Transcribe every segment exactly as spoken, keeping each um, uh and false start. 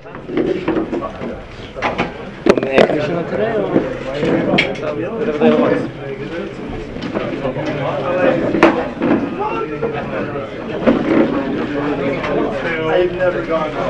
From the air conditioner today, or whatever they want. I've never gone to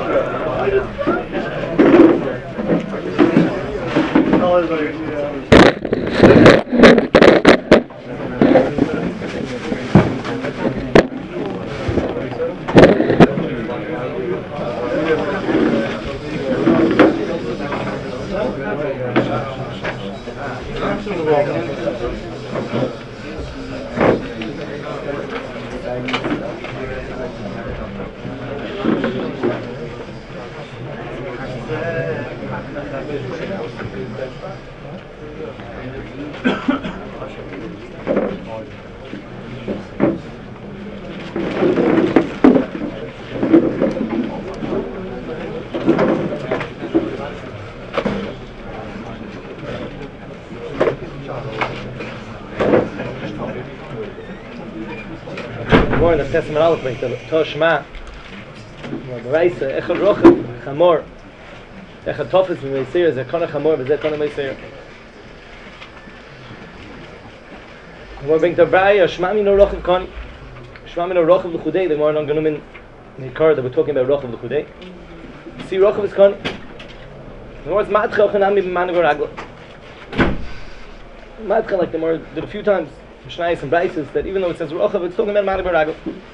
More in the Testament Aleph, like the Toshma, the Reise, Echad Rochav, Chamor, Echad Tofes, and Meisir, Zeh Kona Chamor, Zeh Kona Meisir. More bring to Braya, Shma Mino Rochav Koni, Shma Mino Rochav L'Chudei, the more non Ganumin, in the Kar that we're talking about Rochav L'Chudei. See Rochav is Koni. The more it's Matcha Ochanami B'Manu Baragla. Matcha, like the more did a few times, Mishnayos and Braisos, that even though it says Rochav, it's talking about Manu Baragla.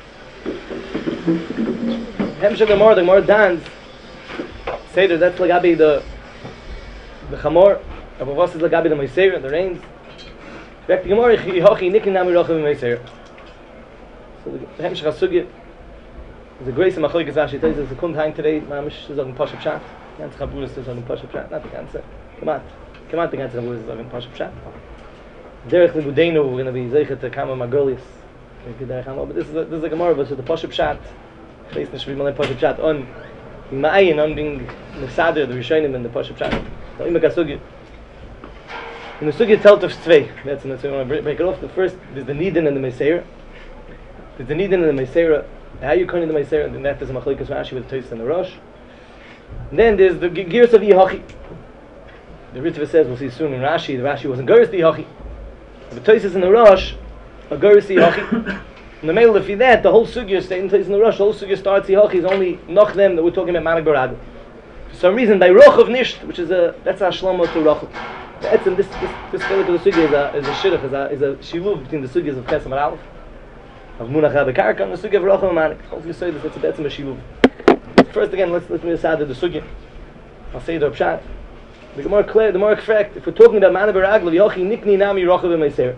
Hemshah Gemara, the Gemara Dans, Seder, that's Lagabi the the Chamor, Avavos is Lagabi the Meisir, the rains. Back to Gemara, Yihochi Nikin Nami Rochav Meisir. So the Hemshah Hasugya is a grace of Machoikas Rashi. It is a Kund Hang today, Mamish is on Pashup Shat. Ganz Chaburis is on Pashup Shat, not the Ganze. Come on, come on, the Ganze Chaburis is on Pashup Shat. Derech Legudenu, we're going to be Zeichet to Kama Magolius. But this is a, this is a Gemara, but it's the Pashup Shat. Ich weiß nicht, wie man den Pashup Shat on in Ma'ayin, on being Nesader, the Rishonim and the Pashup Shat. So immer Kasugya. In the Sugya telt of Tzvei. That's in the Sugya. I want to break it off. The first, there's the Nidin and the Meisera. There's the Nidin and the Meisera. How you come in the Meisera, and then that is a Machlikas Rashi with the Tosis and the Rosh. And then there's the Gears of Yihochi. The Ritva says, we'll see soon in Rashi, the Rashi wasn't Gears of Yihochi. The Tosis and the Rosh are Gears of Yihochi. In the middle of that, the whole Sugya is in the Rosh, the whole Sugya starts Yihochi is only Noch them that we're talking about Manak Baragel. For some reason, by Rochav Nisht, which is a, that's a Shlomo to Rochav. This, this, this Chelik of the Sugya is a, is a Shidduch, is a, is a Shivuv between the Sugyas of Chesam and Aleph, of Munach HaBekarka, and the Sugya of Rochav and Manak. I'll just say this, that's a Betzim Shivuv. First again, let's, let's move aside to the Sugya. I'll say the Pshat. The more clear, the more correct, if we're talking about Manak Baragel, Yihochi Nikni Nami Rochav and Meisera.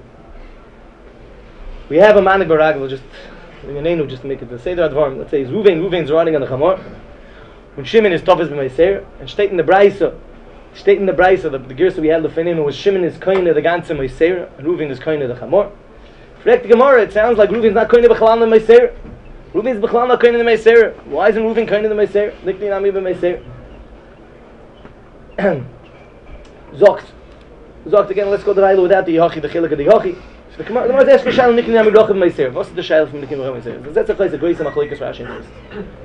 We have a Manak Baragel, just in the name just to make it the Seder Advarim. Let's say it's Ruvain, Ruvain's riding on the Chamor. When Shimon is Tofes b'Meiser, and state in the Braisa, state in the Braisa, the, the Gersa we had Lefenim was Shimon is Koine the Ganze Meiser, and Ruvain is Koine the Chamor. For the Gemara, it sounds like Ruvain's not Koine b'Chalan the Meiser. Ruvain's b'Chalan not Koine the Meiser. Why isn't Ruvain Koine the Meiser? Nikni Nami b'Meiser. Zokt. Zokt again, let's go to the Railu without the Yihochi, the Chilik of the Yihochi. The Gemara is asking Shal Nikni Nami Rochav Meiser. What's the Shal from Nikni Rochav Meiser? That's a place of Grace and Machlikas Rashi in this.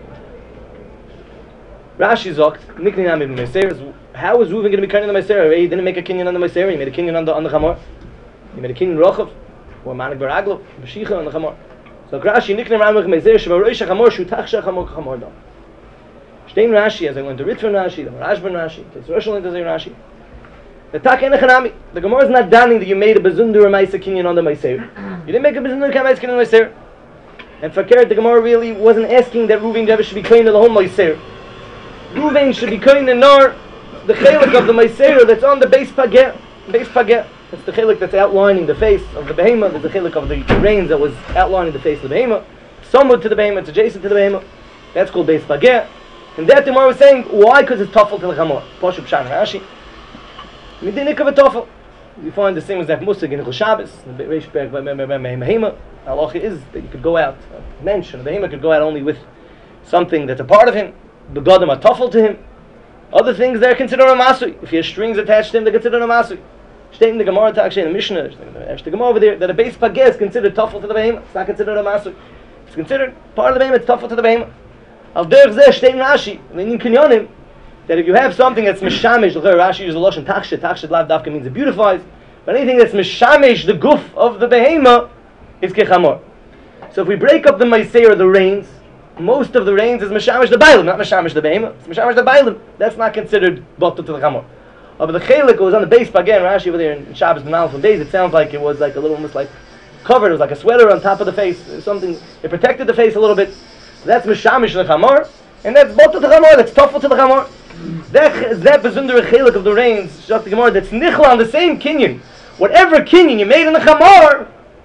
Rashi zokt Nikni Nami Meiser. How is Reuven going to be Koine the Meiser? He didn't make a kinyan on the Meiser. He made a kinyan on the on the Chamor. He made a kinyan Rochav or Manak Baragel, Mashiach on the Chamor. So Rashi Nikni Nami Meiser. Shvaroisha Chamor Shutach Chamor Chamor Dam. Stein Rashi as I went to Ritvan Rashi, the Rashban Rashi, the Roshal into Rashi. The Tak Enechanami. The Gemara is not danning that you made a Bezundur Maisa kinyan on the Meiser. You didn't make a Bezundur Maisa kinyan on the Meiser. And for Keret, the Gemara really wasn't asking that Reuven Dever should be Koine the whole Meiser. Reuven should be Koine nor the Chelik of the Meiser that's on the base Pageh. Base Pageh. It's the Chelik that's outlining the face of the Behemoth. There's the Chelik of the reins that was outlining the face of the Behemoth. Somewhat to the Behemoth, it's adjacent to the Behemoth. That's called base Pageh. And that the Gemara was saying, why? Because it's Tafel to the Chamor. Poshup Shan Rashi. Midinik of a Tafel. You find the same exact Musig in Chol Shabbos. The Reish Berg by Behema. Halacha is that you could go out, a mention, the Behema could go out only with something that's a part of him. The Godim are Tafel to him. Other things they're considered a Masui. If he has strings attached to him, they're considered a Masui. State in the Gemara, actually in the Mishnah, the Gemara over there, that a base Pageh is considered Tafel to the Behema. It's not considered a Masui. It's considered part of the Behema, it's Tafel to the Behema. Al derech zeh shtein Rashi, in Kinyonim, that if you have something that's mishamish, Rashi uses the lashon tachshit, tachshit lav dafka means it beautifies, but anything that's mishamish, the guf of the behema, is kechamor. So if we break up the meiser, the reins, most of the reins is mishamish the bailim, not mishamish the behema. It's mishamish the bailim. That's not considered bottle to the chamor. But the chelik was on the base again. Rashi over there in Shabbos ben Aleph days. It sounds like it was like a little, almost like covered. It was like a sweater on top of the face. Something it protected the face a little bit. So that's mishamish the chamor, and that's bottle to the chamor. That's tough to the chamor. That that besundere chelik of the reins, shach the gemara. That's nichla on the same kinyan. Whatever kinyan you made in the chamor,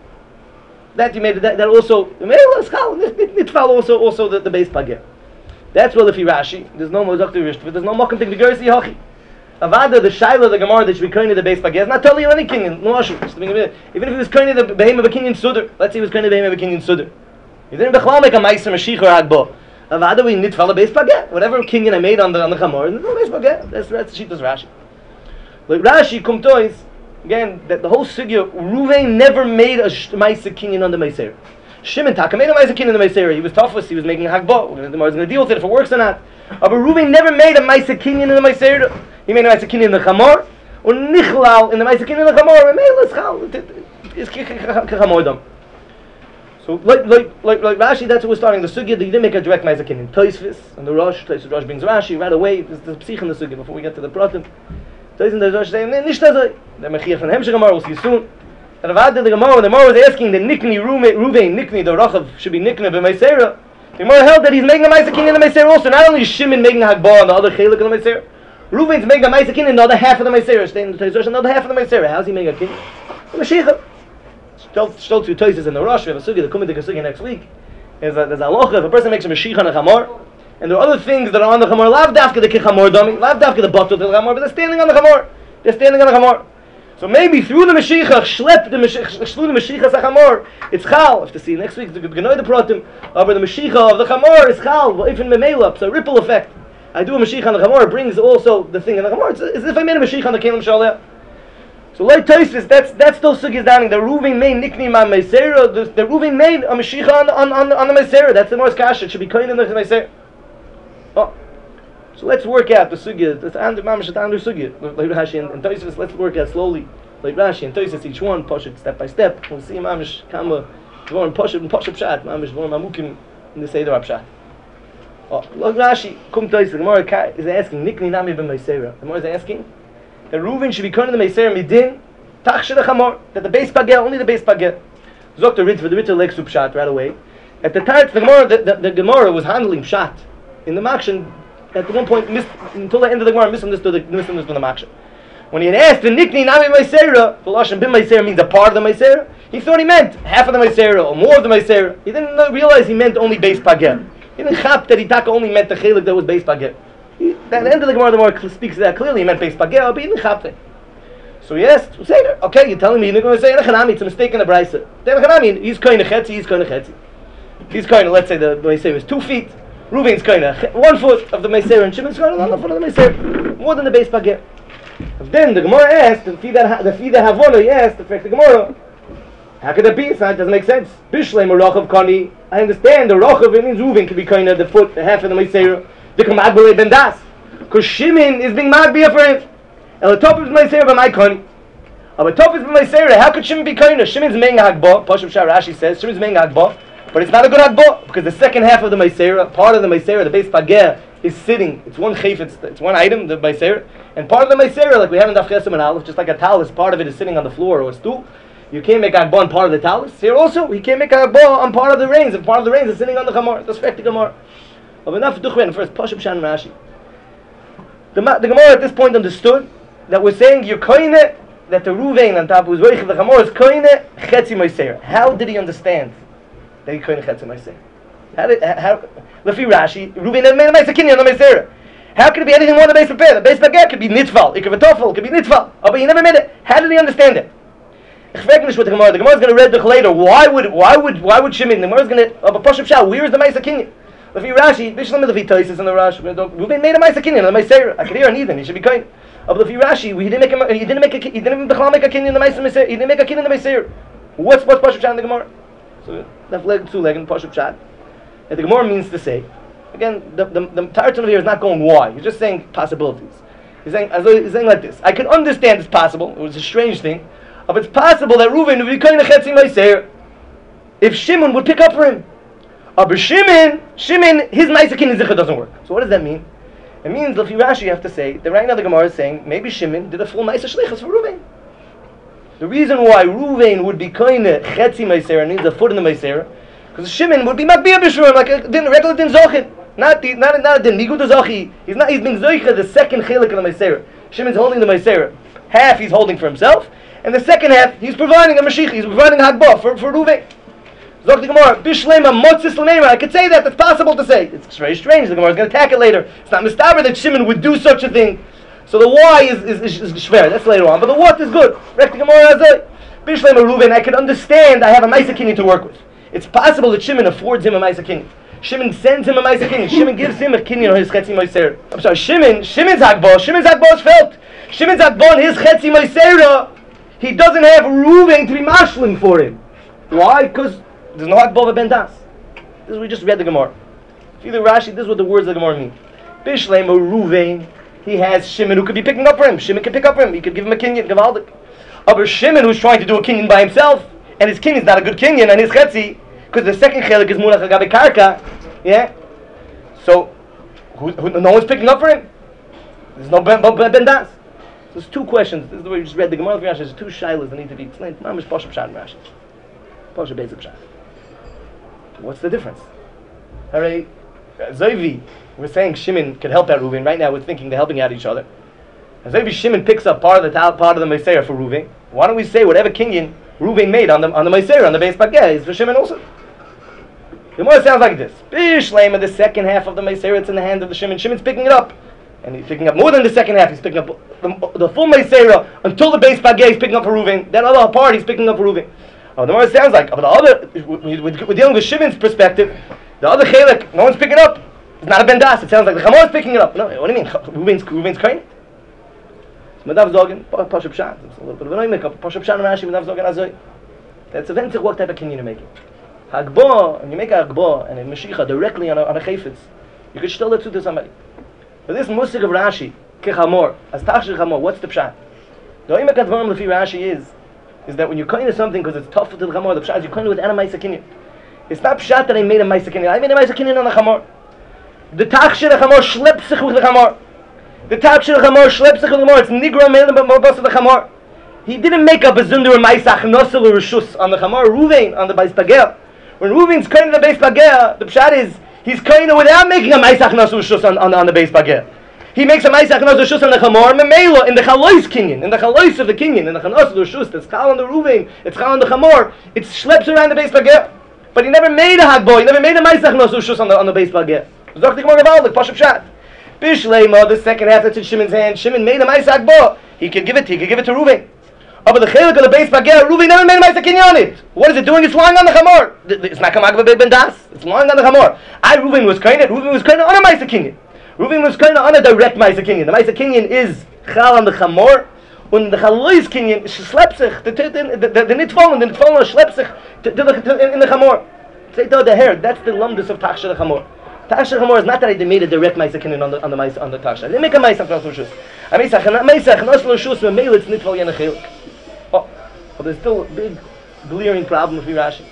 that you made that, that also nitfal also also the, the base pagir. That's well if Rashi. There's no mozak to rish. There's no mokum to the gersi hachi. Avada the shaila the gemara that should be kind of the base pagir. It's not telling you any kinyan. No ashu. Even if he was kind of the behem of a kinyan suder. Let's say he was kind of the behem of a kinyan suder. He didn't bechlal make a ma'aser mashich or agbo. Avada we nitfal the base pagir. Whatever kinyan I made on the on the chamor, there's no base pagir. That's that's shittas Rashi. Like Rashi kumtois. Again, that the whole sugya, Ruvain never made a ma'aser kinyan on the meiser. Shimon Taka made a ma'aser kinyan on the meiser. He was toughest. He was making hagbah. We're going to deal with it if it works or not. But Ruvain never made a ma'aser kinyan in the meiser. He made a ma'aser kinyan in the chamor, or nichlal in the ma'aser kinyan in the chamor. And made l'schal. It's kechamordam. So like like like like Rashi, that's what we're starting the sugya. That he didn't make a direct ma'aser kinyan. Tosfos and the Rosh. Tosfos Rosh brings Rashi right away. There's the psich in the sugya before we get to the pratim. Doesn't the Rosh say, nicht das? The Mechia from Hemshech Gemara, we'll see soon. And Avad the Gemara, when the Gemara was asking the Nikni, Ruvain, Nikni, the Rachav, should be Nikni b'Meisera, the Gemara held that he's making a Ma'aser Kinyan in the Meisera also. Not only is Shimon making a Hagbah on the other Chelik in the Meisera, Ruvain's making a Ma'aser Kinyan in the other half of the Meisera, staying in the Toys another half of the Meisera. How's he making a Kinyan? The Mashiach. Still two Toys in the Rosh, we have a Sugi, the Kumid, the Sugi next week. There's a Locha, if a person makes a Mashiach on a Chamor, and there are other things that are on the Chamor, lav dafka the Kichamor dummy, lav dafka the Batul to the Chamor, but they're standing on the Chamor. They're standing on the Chamor. So maybe through the Mashiach, Shlep the Mashiach, Shlu the Mashiach as a Chamor, it's Chal. If to see next week, the Genoy the Pratim, over the Mashiach of the Chamor is Chal, even Memela, so ripple effect. I do a Mashiach on the Chamor, brings also the thing in the Chamor. It's as if I made a Mashiach on the Kelim Shaleh. So like Tosfos, that's that's still Sugis downing. The Ruvain made Nikni Ma Meisera, the, the Ruvain made a Mashiach on, on, on, on the Meisera. That's the most Kasha. It should be kind in the Meisera. Oh. So let's work out the sugya. That's under mamash at under sugya. Like Rashi and, and Tosfos, let's work out slowly. Like Rashi and Tosfos, each one push it step by step. We'll see mamash kama dvorim push it and push up shat. Mamash dvorim amukim in the seder pshat. Oh, look Rashi, kum Tosfos. The Gemara is asking Nikni nami b'meisera. The Gemara is asking that Reuven should be kind in the meisera midin tachshir chamor. That the base pagel, only the base pagel. Zok the rit for the rit legs up shat right away. At the time the Gemara, the, the, the Gemara was handling shat in the makshin. At one point, missed, until the end of the Gemara, misunderstood the, misunderstood the Maksha. When he had asked the Nikni Nami Meisera, the Lashon Bim Meisera means a part of the Meisera, he thought he meant half of the Meisera or more of the Meisera. He didn't know, realize he meant only base pagel. He didn't chap that Hitaka only meant the chelik that was base pagel. At the end of the Gemara, the Gemara speaks that clearly. He meant base pagel, but he didn't chap it. So he asked, Seder, okay, you're telling me you're not going to say Nechanami, it's a mistake in the Brisa. Nechanami, he's kind of chetzi, he's kind of chetzi. He's kind of, let's say the Meisera is two feet. Ruvain's kind of one foot of the Meisera, and Shimon's kind of another foot of the Meisera, more than the base pagir. Then the Gemara asked, the Fida the Fida Havona, he asked, the fact the Gemara, how could that be? It doesn't make sense. Bishlem or Rochav Kani. I understand the Rochav, it means Ruvain could be kind of the foot, the half of the Meisera. The Kamagbele Ben Das, because Shimon is being Magbia for him. And the top of the Meisera by my Kani. On the top of the Meisera, how could Shimon be kind of? Shimon's making Hagbah. Pashup Shah Rashi says Shimon's making Hagbah. But it's not a good Hagbah, because the second half of the Meisera, part of the Meisera, the base pageh, is sitting. It's one chayf, it's, it's one item, the Meisera. And part of the Meisera, like we have in Daf Chesem and Aleph, just like a talus, part of it is sitting on the floor or a stool. You can't make Hagbah on part of the talus. Here also, he can't make Hagbah on part of the reins, and part of the reins is sitting on the Chamor. That's fact the Gemara. But enough to do first, Pashup Shan Rashi. The, the Gemara at this point understood that we're saying you're koine, that the Ruvain on top who's weichel the Chamor is koine chetzi Meisera. How did he understand that he couldn't chetzi Meisera? How did how? Lefi Rashi, Ruvain never made a Meiser Kinyan on the Meisera. How could it be anything more than base prepare? The base baguette could be nitfal, it could be tofel, it could be nitfal. Oh, but he never made it. How did he understand it? Ich frage nicht with the Gemara. The Gemara is going to read the later. Why would why would why would Shimon? The Gemara is going to oh, but Pashup Shah. Where is the Meiser Kinyan? Lefi Rashi, Bishlam Lefi Toises in the Rashi. Ruvain made a Meiser Kinyan on the Meisera. I could hear an Eden. He should be kind. Oh, but Lefi Rashi, he didn't make a he didn't make a he didn't make a Kinyan in the Meiser. He didn't make a Kinyan in the Meisera. What's what's Pashup Shah in the Gemara? So that's leg two leg in Pashup Shah. And the Gemara means to say, Again, the the, the Tartan over here is not going why. He's just saying possibilities. He's saying, he's saying like this. I can understand it's possible. It was a strange thing. But it's possible that Reuven would be kind of chetzi meiser if Shimon would pick up for him. But Shimon, Shimon, his meiser kin zichur doesn't work. So what does that mean? It means, Lefi Rashi, you have to say that right now the Gemara is saying maybe Shimon did a full meiser shlichus for Reuven. The reason why Reuven would be kind of chetzi meiser and needs a foot in the meiser, because Shimon would be makbiyah b'shurim like a din, regular din zochid. Not the, not not the nigud zochi. He's not. He's being zoicha the second chelik of the meiser. Shimon's holding the meiser. Half he's holding for himself, and the second half he's providing a mashiach. He's providing a hagbah for for Reuven. Zok the Gemara bishlema motzis l'meira. I could say that. That's possible to say. It's very strange. The Gemara is going to attack it later. It's not mistaber that Shimon would do such a thing. So the why is is, is, is shver. That's later on. But the what is good. Rek the Gemara azay bishlema Reuven. I could understand. I have a meiser kinyan to work with. It's possible that Shimon affords him a meiser kinyan. Shimon sends him a meiser kinyan. Shimon gives him a kinyan on his chetzi meiser. I'm sorry, Shimon, Shimon's hagbah, Shimon's hagbah is felt. Shimon's hagbah on his chetzi meiser, he doesn't have Reuven to be mashlim for him. Why? Because there's no hagbah ben das. This is we just read the Gemara. If you read Rashi, this is what the words of the Gemara mean. Bishlem or Reuven, he has Shimon who could be picking up for him. Shimon could pick up for him. He could give him a kinyan, gavaldik. Aber Shimon who's trying to do a kinyan by himself, and his kinyan is not a good kinyan, and his chetzi, because the second chelik is munach agabe karka, yeah. So, who, who, no one's picking up for him. There's no ben, ben, ben das. So there's two questions. This is the way you just read the Gemara of Rashi. There's two shilas that need to be explained. Mamish pashup pshat in Rashi. Pashup basic pshat. What's the difference? Hooray, Zoivi. We're saying Shimon could help out Reuven. Right now, we're thinking they're helping out each other. And Zoivi Shimon picks up part of the part of the Meiser for Reuven. Why don't we say whatever kinyan Reuven made on the on the Meiser on the base bageh is for Shimon also? The Gemara sounds like this. Bishlema, the second half of the Meiser, it's in the hand of the Shimon. Shimon's picking it up. And he's picking up more than the second half. He's picking up the, the full Meiser until the base bageh he's picking up for Reuven. That other part he's picking up for Reuven. Oh, the Gemara sounds like, but the other, we're dealing with Shimon's perspective. The other chelik, no one's picking up. It's not a ben das. It sounds like the Chamor is picking it up. No, what do you mean? Reuven's, Reuven's kain? It's Madav Zogan, Pashup Pshat. It's a little bit of an oimik. Pashup Pshat and Rashi, Madav Zogan Azoi. That's eventually what type of kinyan you're making. Hagbah, and you make a hagbah and a mashiach directly on a, on a chayfetz, you could still let to somebody. But this musik of Rashi, kechamor, as tachshir chamor, what's the pshat? The oimek advarim lefi Rashi is, is that when you kind of something because it's tough to the chamor, the pshat is you kind of with ana ma'isa kinyan. It's not pshat that I made a ma'isa kinyan. I made a ma'isa kinyan on the chamor. The tachshir chamor schleps sich with the chamor. The tachshir chamor schleps sich with the chamor. It's nigra me'elim b'mabas of the chamor. He didn't make up a zunder ma'isa achnosel or rishus on the chamor. Reuven on the bais bagel. When Reuven's kind of the base bagel, the pshat is he's kind of without making a ma'isa achnosel rishus on, on, on the base bagel. He makes a ma'isa achnosel rishus on the chamor memela in the chalois kinyan, in the chalois of the kinyan, in the chanosel rishus. That's chal on the Reuven. It's chal on the chamor. It schleps around the base bagel. But he never made a hagbah. He never made a ma'isa achnosel rishus on the on the base bagel. Zok the Gemara Gavaldik, Pashup Pshat. Bishlema, the second half that's in Shimon's hand. Shimon made a ma'isa hagbah. He could give it. He could give it to Reuven. Oh, but the chelik of the base bagel, Reuven never made a ma'isa kinyan on it. What is it doing? It's lying on the chamor. It's not kamag ben das. It's lying on the chamor. I Reuven was kind of Reuven was kind of on a ma'isa kinyan. Reuven was kind of on a direct ma'isa kinyan. The ma'isa kinyan is chal on the chamor. When the chalois kinyan schleps sich the the the nitfallen the nitfallen schleps sich in the chamor. Say to the hair. That's the lumdus of tachshir chamor. Tachshir chamor is not that I made a direct ma'isa kinyan on the on the ma'isa on the tachshir. They make a ma'isa chnos l'shus. A ma'isa ma'isa chnos l'shus memel it's nitfal yen chelik. Oh, but there's still a big glaring problem with Rashi.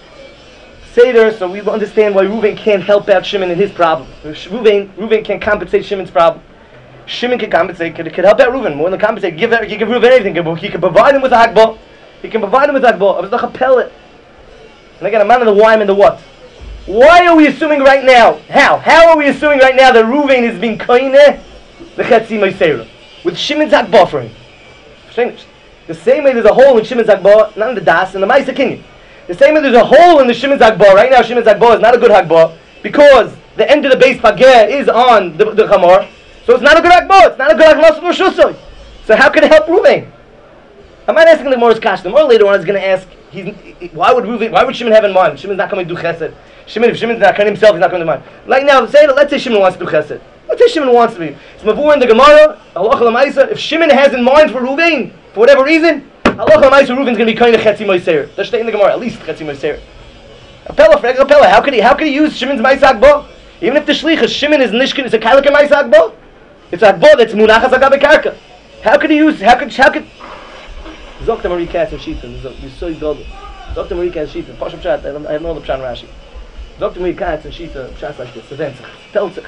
Seder, so we understand why Reuven can't help out Shimon in his problem. Reuven, Reuven can't compensate Shimon's problem. Shimon can compensate, can, can help out Reuven more than compensate. Give, he can give Reuven anything. He can provide him with a hagbah. He can provide him with a hagbah. It's like a pellet. And again, a man of the why and the what. Why are we assuming right now? How? How are we assuming right now that Reuven is being kaineh the chetzi meisera with Shimon's hagbah for him? Finished. The same way there's a hole in Shimon's hagbah, not in the das, in the ma'isa kinyan. The same way there's a hole in the Shimon's hagbah. Right now, Shimon's hagbah is not a good hagbah because the end of the base pageh is on the, the chamor. So it's not a good hagbah. It's not a good hagbah. So how can it help Reuven? I'm not asking the Gemara's kash. The Gemara later on is going to ask, he's, why would Reuven, why would Shimon have in mind? Shimon's not coming to do chesed. Shimon, if Shimon's not coming himself, he's not coming to mind. Like now, say, let's say Shimon wants to do chesed. Let's say Shimon wants to be. It's mavur in the Gemara, halacha l'maisa. If Shimon has in mind for Reuven, for whatever reason, halacha l'maisa, Reuven's going to be kind of chetzi moiser. That's in the Gemara, at least chetzi moiser. Apella, for Apella, how could he? How could he use Shimon's ma'isa hagbah? Even if the shlichus Shimon is nishkin, is a kailik and ma'isa agbo. It's agbo that's munachas agabe karka. How could he use? How could? How could? Zok the Marie Katz and Shita. You so good. Zok the Marie Katz and Shita. Pashup Pshat. I have no other Pshat Rashi. Zok the Marie Katz and Shita. Pshat like this. Event. Teltzich.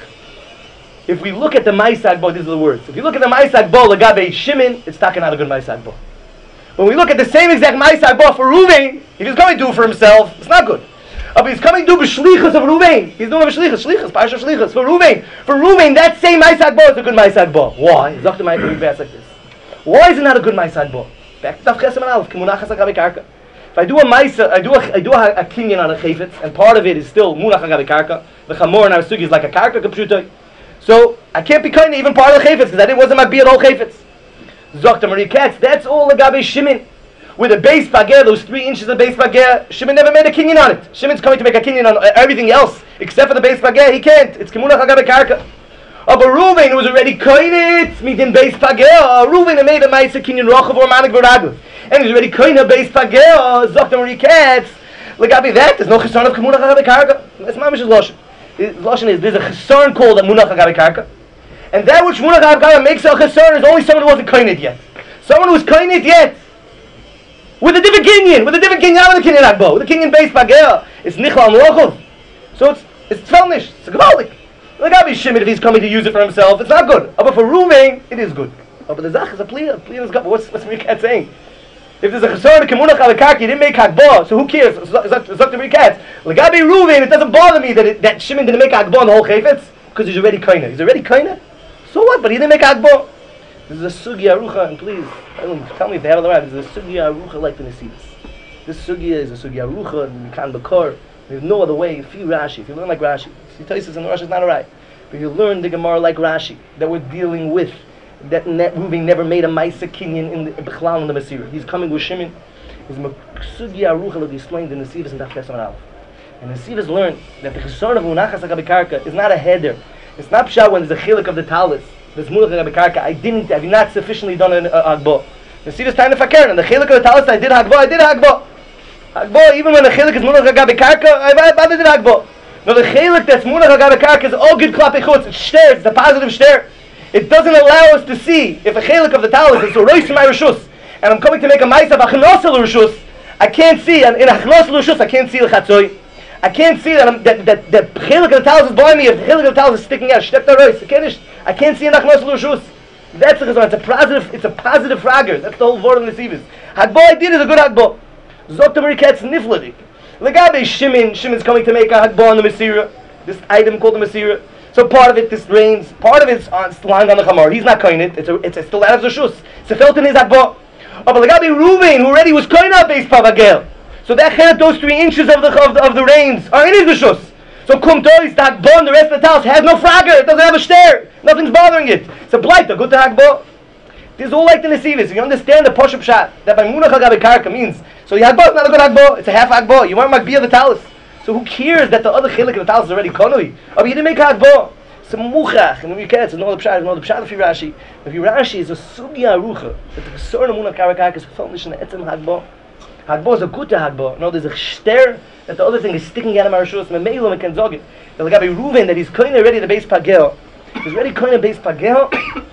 If we look at the ma'isa agbo, these are the words. If you look at the ma'isa agbo legabe Shimon, it's talking not a good ma'isa agbo. When we look at the same exact ma'isa agbo for Ruvain, if he's going to do it for himself, it's not good. But he's coming to do b'shlichus of Ruvain. He's doing b'shlichus, shlichus, parsha shlichus for Ruvain. For Ruvain, that same ma'isa agbo is a good ma'isa agbo. Why? Zok the Marie Katz like this. Why is it not a good ma'isa agbo? Back to Daf Chesem and Aleph, Kimunachas Agabe Karka. If I do a ma'isa, I do a, I do a, a kinyan on a chayfetz, and part of it is still Munach Agabe Karka. The chamor in our sugi is like a karka kapshutoy. So I can't be kind of even part of the chayfetz because I didn't wasn't my beard whole chayfetz. Zok the Marie Katz. That's all the Gabe Shimon. With a base bageh, those three inches of base bageh, Shimon never made a kinyan on it. Shimon's coming to make a kinyan on everything else except for the base bageh. He can't. It's Kimunach Agabe Karka. Oh, but Reuven, who was already koinit, midin base pageh. Reuven made a ma'isa kinyan rochav or manik v'raglav, and he's already koinit base pageh. Zok the Marie Katz. Legabi that, there's no chesaron of Kimunach Agabe Karka. That's mamish's lashon. Lashon is there's a chesaron called a Munach Agabe Karka, and that which Munach Agabe Karka makes a chesaron is only someone who wasn't koinit yet. Someone who was koinit yet, with a different kinyan, with a different kinyan, with a kinyan agbo, with a kinyan base pageh. It's nichla and rochav, so it's it's tfelnish. It's a gewaldik. Legabi Shimon, if he's coming to use it for himself, it's not good. Oh, but for Ruvain, it is good. Oh, but the zach is a plea. Plea is good. What's what's Marie Katz saying? If there's a chesaron Kimunach Agabe Karka, he didn't make hakbo, so who cares? Zok the Marie Katz. Legabi Ruvain, it doesn't bother me that it, that Shimon didn't make hakbo on the whole chayfetz because he's already koina. He's already koina. So what? But he didn't make hakbo. This is a sugi arucha, and please, I don't tell me if they have it right. This is a sugi arucha like the Nesidus. This sugi is a sugi arucha, and you can't bekor. There's no other way. If you Rashi, if you learn like Rashi, you tell you this and the Rashi is not alright. But you learn the Gemara like Rashi that we're dealing with. That net Reuven never made a ma'isa kinyan in the Bechlal in the Masira. He's coming with Shimon. His Sugi Arucha that he explained in the Sivas and Daf Chesem and Aleph. And the Sivas learned that the chesaron of Munachas Agabe Karka is not a header. It's not pshat when there's a chilik of the talis. There's Munach Agabe Karka. I didn't. I have not sufficiently done an uh, hagbo. The Sivas time to fakir and the chilik of the talis. I did hagbo. I did hagbo. Hagbo even when the chilik is Munach Agabe Karka. I I did hagbo. No, the chelik that's Munach Agabe Karka is all good klape chutz. It's shter. It's the positive shter. It doesn't allow us to see if a chelik of the talis is a roish my rishus, and I'm coming to make a ma'isa b'achnos el rishus. I can't see, and in achnos el rishus I can't see the chatzoi. I can't see that I'm, that that that chelik of the talis is blowing me. If the chelik of the talis is sticking out, shtep the roish. I can't. I can't see in achnos el rishus. That's the chazon. It's a positive. It's a positive fragger. That's the whole word of the Nesivos. Hagbo I did is a good hagbo. Zok the Marie Katz nifladik. Legabe Shimon. Shimon's coming to make a hagbo on the Masira. This item called the Masira. So part of it, this rains. Part of it's on lying on the chamor. He's not koin it. It's a, it's a still out of the shus. It's a felt in his hagbo. Oh, but Legabe Reuven, who already was koin up based pavagel. So that chenet, those three inches of the of the, of the rains are in his shus. So kum tois, the hagbo, and the rest of the house has no fragger. It doesn't have a shter. Nothing's bothering it. It's a blight. Good to hagbo. This is all like the Nesivos. If you understand the poshup shot that by Munach Agabe Karka means, so your hagbo is not a good hagbo. It's a half hagbo. You weren't makbiyah the talis. So who cares that the other chilik of the talis is already konoi? Oh, but you didn't make hagbo. It's a muchach. And we can't. It's no the pshat. It's no the pshat of Rashi. If Rashi is a sugia arucha that the chesaron of Munach Agabe Karka is fulfilled in the etzem hagbo. Hagbo is a good hagbo. No, there's a shter that the other thing is sticking out of my rishus. Memeilum and can zog it. The Legabe Reuven that he's koine already the base pagel. He's already koine base pagel.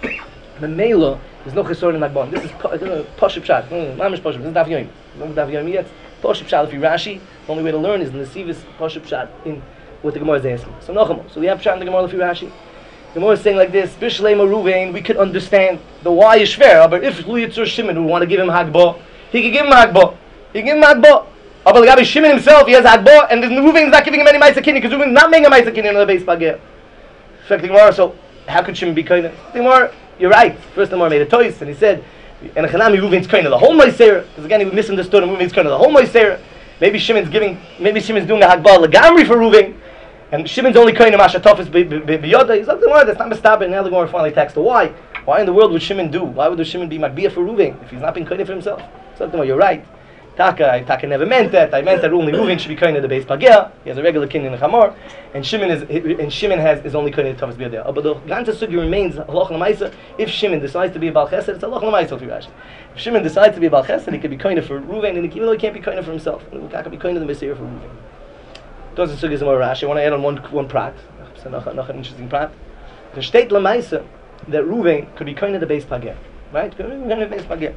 Memeilum. There's no chesaron in hagbo. This is poshup pshat. Mamish poshup. This is daf yomi. No daf yomi yet. Poshup pshat. If you Rashi, the only way to learn is in the Nesivos poshup pshat in what the Gemara is asking. So nochamo. So we have pshat in the Gemara if you Rashi. The Gemara is saying like this: Bishlema Reuven. We could understand the why is shver. But if Lu Yitzur Shimon would want to give him hagbo, he could give him hagbo. He can give him hagbo. But Legabe Shimon himself, he has hagbo, and Reuven is not giving him any ma'isa kinyan because Reuven is not making a ma'isa kinyan on the base pagel. Fact the Gemara. So how could Shimon be koine? The Gemara. You're right. First the Gemara made a tois, and he said, and Chanami Reuven's koine the whole ma'aser, because again he misunderstood, and Reuven's koine the whole ma'aser. Maybe Shimon's giving, maybe Shimon's doing a hagba legamri for Reuven, and Shimon's only koine mashatofis biyoda. He's like the Gemara. That's not mistaber. Now the Gemara finally attacks the why. Why in the world would Shimon do? Why would the Shimon be makbiyah for Reuven if he's not being koine for himself? So the Gemara, you're right. Taka, Taka never meant that. I meant that only Reuven should be koine the base pagel. He has a regular kinyan in the chamor, and Shimon is and Shimon has is only koine the tofis biyodeh. Oh, but the ganze sugi remains halach l'maisa. If Shimon decides to be a bal chesed, it's halach l'maisa if you Rashi. If Shimon decides to be a bal chesed, he could be koine for Reuven, and even though he can't be koine for himself, he could be koine the Messiah for Reuven. Those are sugis of Rashi. I want to add on one one prat. So noch, noch an interesting part. The state Lamaisa that Ruvain could be kind of the base pagir. Right? Could be kind of the base pagir.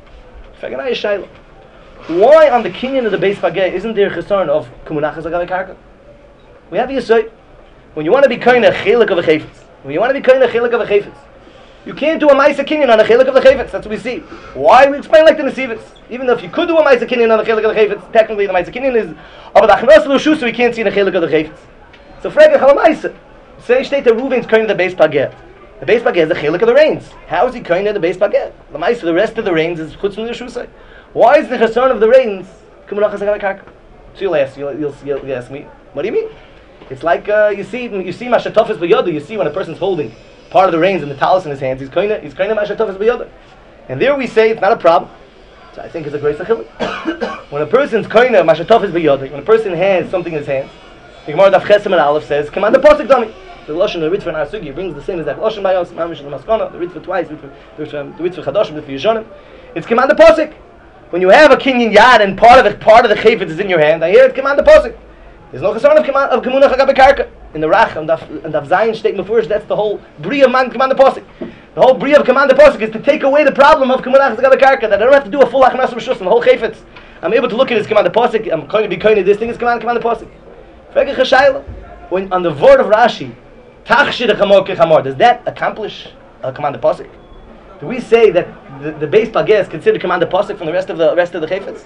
Why on the kinyan of the base pagir isn't there chesarn of kumunachas agav karka? We have Yisoi. When you want to be kind of chelik of a chayfetz, when you want to be kind of chelik of a chayfetz, you can't do a Maisa Kinyan on a Chelik of the Chayfetz. That's what we see. Why? We explain like the Nesivitz. Even though if you could do a Maisa Kinyan on the Chelik of the Chayfetz, technically the Maisa Kinyan is aber the Achnos L'Shu, so we can't see in the Chelik of the Chayfetz. So Frege Chal Maisa. Say state that Ruvain's kind of the base Pageh. The base Pageh is the Chelik of the reins. How is he kind of the base Pageh? The Maisa, the rest of the reins is Chutz from the Shusay. Why is the Chesron of the reins Kumunachas Agav Karka? So you'll ask, you'll, you'll, you'll, you'll ask me, what do you mean? It's like uh, you see, you see Mashatofis B'Yodu. You see when a person's holding part of the reins and the talis in his hands, he's kind of he's kind of mashatofis b'yodah. And there we say it's not a problem. So I think it's a great sachil. When a person's kind of mashatofis b'yodah, when a person has something in his hands, the Gemara Daf Chesem and Aleph says, "Come on, the pasuk dummy." The lashon the Ritva and Arsugi brings the same exact lashon by us. Mamish and Maskana, the Ritva twice, the Ritva the Ritva Chadashim, the Ritva Yishonim. It's command the pasuk. When you have a kinyan yad and part of the part of the chayfetz is in your hand, I hear it command the pasuk. There's no chesron of command of kemunach agav karka. In the Rach and Daf and Daf Zayin statement first, that's the whole bria of man command the pasuk. The whole bria of command the pasuk is to take away the problem of kemunach agav karka, that I don't have to do a full achnas b'shus and the whole chayfetz. I'm able to look at his command the pasuk. I'm going to be kind of this thing is command command the pasuk. When on the word of Rashi, tachshir chamor kechamor, does that accomplish a command the pasuk? Do we say that the, the base pageh is considered command the pasuk from the rest of the rest of the chayfetz?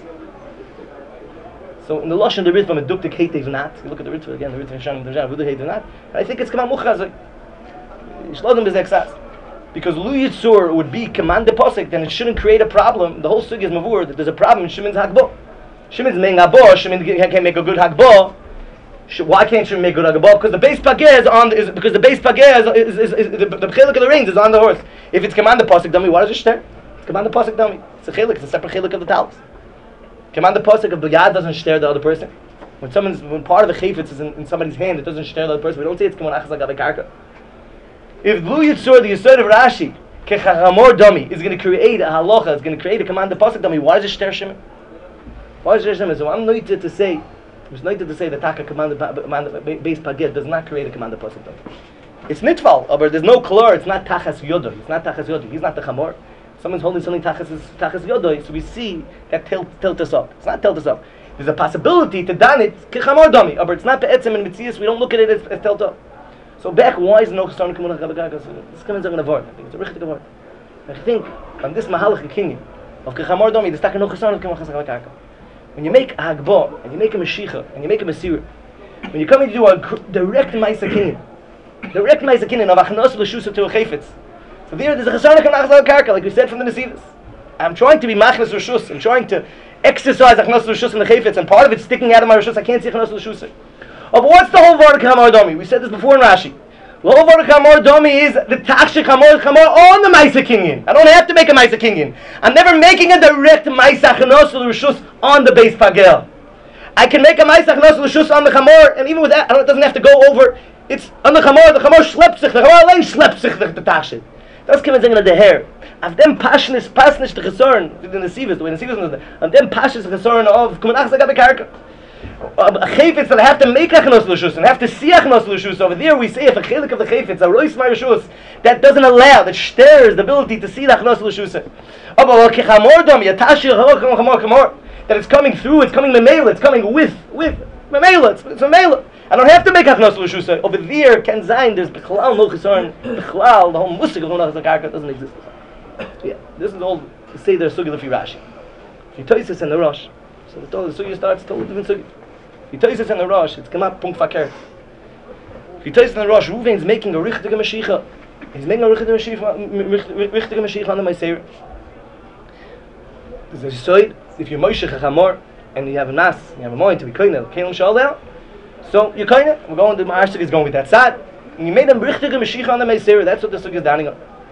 So in the Lashon the Ritva meduktik heitev not. You look at the Ritva again, the Ritva Hashanah, the Ritva heitev not. I think it's command muchazoi. Shlodem bezexas. Because Lu Yitzur would be command the pasuk, then it shouldn't create a problem. The whole sugi is mavur that there's a problem in Shimon's hagbo. Shimon's making hagbo. Shimon can't make a good hagbo. Why can't Shimon make a good hagbo? Because the base pageh is on. Is because the base pageh is, is, is, is the, the chelik of the reins is on the horse. If it's command the pasuk dummy, why does it shter? It's command the pasuk dummy. It's a chelik. It's a separate chelik of the talis. Command the pasuk of the yad doesn't share the other person. When someone's when part of the chayfetz is in, in somebody's hand, it doesn't share the other person. We don't say it's command achas agav karka. If Lu Yitzur, the Yisod of Rashi, kechamor dami, is going to create a halacha, it's going to create a command the pasuk dami, why does it share Shimon? Why does it share Shimon? So I'm noited to say, I'm noited to say that taka command the base pagid does not create a command the pasuk dami. It's nitfal, but there's no klur. It's not tachas yodo. It's not tachas yodo. He's not the chamor. Someone's holding something tachas tachas yodo, so we see that tilt tilt us up. It's not tilt us up. There's a possibility to dan it kechamor dami, but it's not be'etzem and mitzias. We don't look at it as, as tilt up. So back, why is no chesron kemunach agav karka? This comes in a word. I think it's a richtig word. I think on this mahalach kinyan of kechamor dami, there's no chesron kemunach agav karka. When you make a hagbo and you make a meshicha and you make a mesira, when you come and do a direct ma'isa kinyan, direct ma'isa kinyan of achnos l'shusa to a chayfetz. So there, there's a chesron kemunach agav karka, like we said from the Nesivos. I'm trying to be machnas rishus. I'm trying to exercise achnos rishus in the chayfetz, and part of it's sticking out of my rishus. I can't see achnos rishus. Oh, but what's the whole word of Kamar Domi? We said this before in Rashi. The whole word of Kamar Domi is the Tachshir Kamar Kamar on the Maisa Kinyan. I don't have to make a Maisa Kinyan. I'm never making a direct Maisa Chanos L'Rishus on the base Pagel. I can make a Maisa Chanos L'Rishus on the Chamor, and even with that, I don't, it doesn't have to go over. It's on the Chamor, the Chamor schleppt sich, the Chamor allein schleppt sich the Tachshir. Das kann man sagen, der Herr. Auf dem Passion ist passt nicht der Chesron, the Nesivos, the way Nesivos is, on dem Passion is the Chesron of Kumanach Zagabe Karka. A chayfetz that I have to make achnos l'shus and have to see achnos l'shus. Over there we say if a chelik of the chayfetz, a rois ma'rishus, that doesn't allow, that stirs the ability to see the achnos l'shus. Oh, but kechamor dom, yatashir chamor chamor chamor, that it's coming through, it's coming memela, it's coming with, with, memela, it's, it's memela. I don't have to make achnos l'shus. Over there, Ken Zayin, there's bichlal no chesaron, bichlal, the whole musik of Munach Zakarka doesn't exist. Yeah, this is all to say there's sugi l'fi Rashi. If you tell this in the Rosh, so the sugi starts to a different sugi. If you tell us in the Rosh, it's come up, punkt verkehrt. If you tell us in the Rosh, Ruvain's making a richtige Mashiach. He's making a richtige Mashiach, richtige Mashiach on the Meiser. There's a side, if you're Moshe Chachamor, and you have a Nas, you have a mind to be Koinel, Keilim Shalel, so you're Koinel, we're going to, my Arshtig is going with that side, and you made a richtige Mashiach on the Meiser, that's what the Sug is downing on.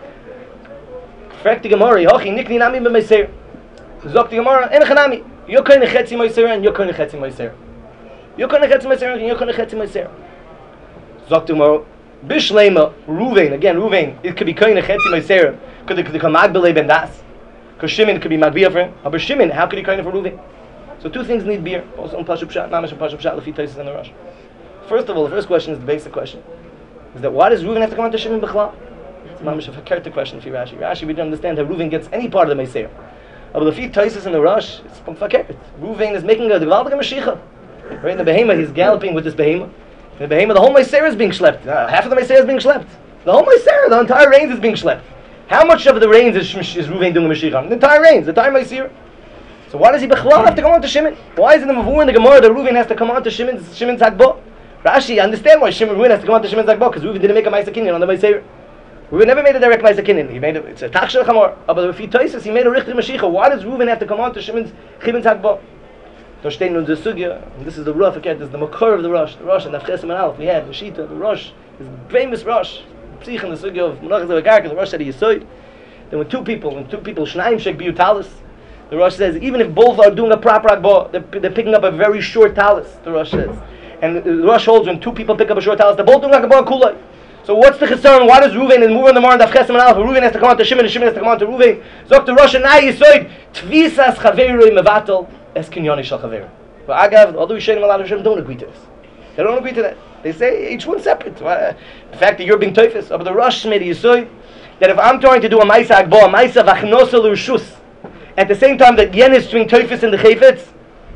Fragt die Gemara, Yochi, Nikni Nami be Meiser. Zogt die Gemara, En Chanami, you're Koinel Chetzi Meiser, and you're Koinel Chetzi Meiser. You're going to get to my and you're going to get to my Sarah. Zok tomorrow. Bishlema, Ruvain, again, Ruvain, it could be kind of Chetzi my Sarah. Could it come Magbele Ben Das? Because Shimon could be Magbiyah for him. But Shimon, how could he kind of for Ruvain? So two things need beer. Also on Pashup Shat, Mamash and Pashup Shat, Lafi Taisis and the Rush. First of all, the first question is the basic question. is that why does Reuven have to come on to Shimon B'chlal? It's mamish a verkehrte question for Rashi. Rashi, we don't understand how Reuven gets any part of the Meiser. But the feet Toises in the Rosh, it's from verkehrt. Reuven is making a gewaltige Mashiach. Right in the Behema, he's galloping with this Behema. In the Behema, the whole Meiser is being schlepped. Uh, half of the Meiser is being schlepped. The whole Meiser, the entire reins is being schlepped. How much of the reins is, is Reuven doing Mashiach? The entire reins, the entire Meiser. So why does he B'chlal have to come on to Shimon? Why is it in the Mavur in the Gemara that Reuven has to come on to Shimon's, Shimon's Hagbah? Rashi, understand why Shimon Reuven has to come on to Shimon's Hagbah, because Reuven didn't make a Ma'aseh Kinyan on the Meiser. Reuven never made a direct Ma'aseh Kinyan. He made a, it's a Tachshel Chamor. But if he toises, he made a Richter Mashiach. Why does Reuven have to come on to Shimon's Shimon's Hagbah? So stehen nun the Sugya, and this is the Ruach, this is the Makor of the Rosh, the Rosh, and the Afchesim and Alf. We had the Shita, the Rosh, is famous Rosh, Psich and the Sugya of Menachas Avakarka, the Rosh said he Yisoid. There were two people, when two people, Shnaim Shek Biyu Talis. The Rosh says, even if both are doing a proper Hagbah, they're, they're picking up a very short Talis, the Rosh says. And the Rosh holds when two people pick up a short Talis, they're both doing Hagbah and Kulai. So what's the concern? Why does Reuven and move on the more in the Afchesim and Alf? Reuven has to come on to Shimon, and Shimon has to come on to Reuven. Zok the Rosh and I Yisoid, Tvisas Chaverui Mevatel, Es Kinyoni Shal Chaver. But Agav, although we share a lot of Hashem, don't agree to this. They don't agree to that. They say each one separate. The fact that you're being teufus, but the Rosh made a yisoid that if I'm trying to do a Maisa Hagbah, a Maisa Vachnosa L'Rishus, at the same time that Yen is doing teufus in the Chayfetz,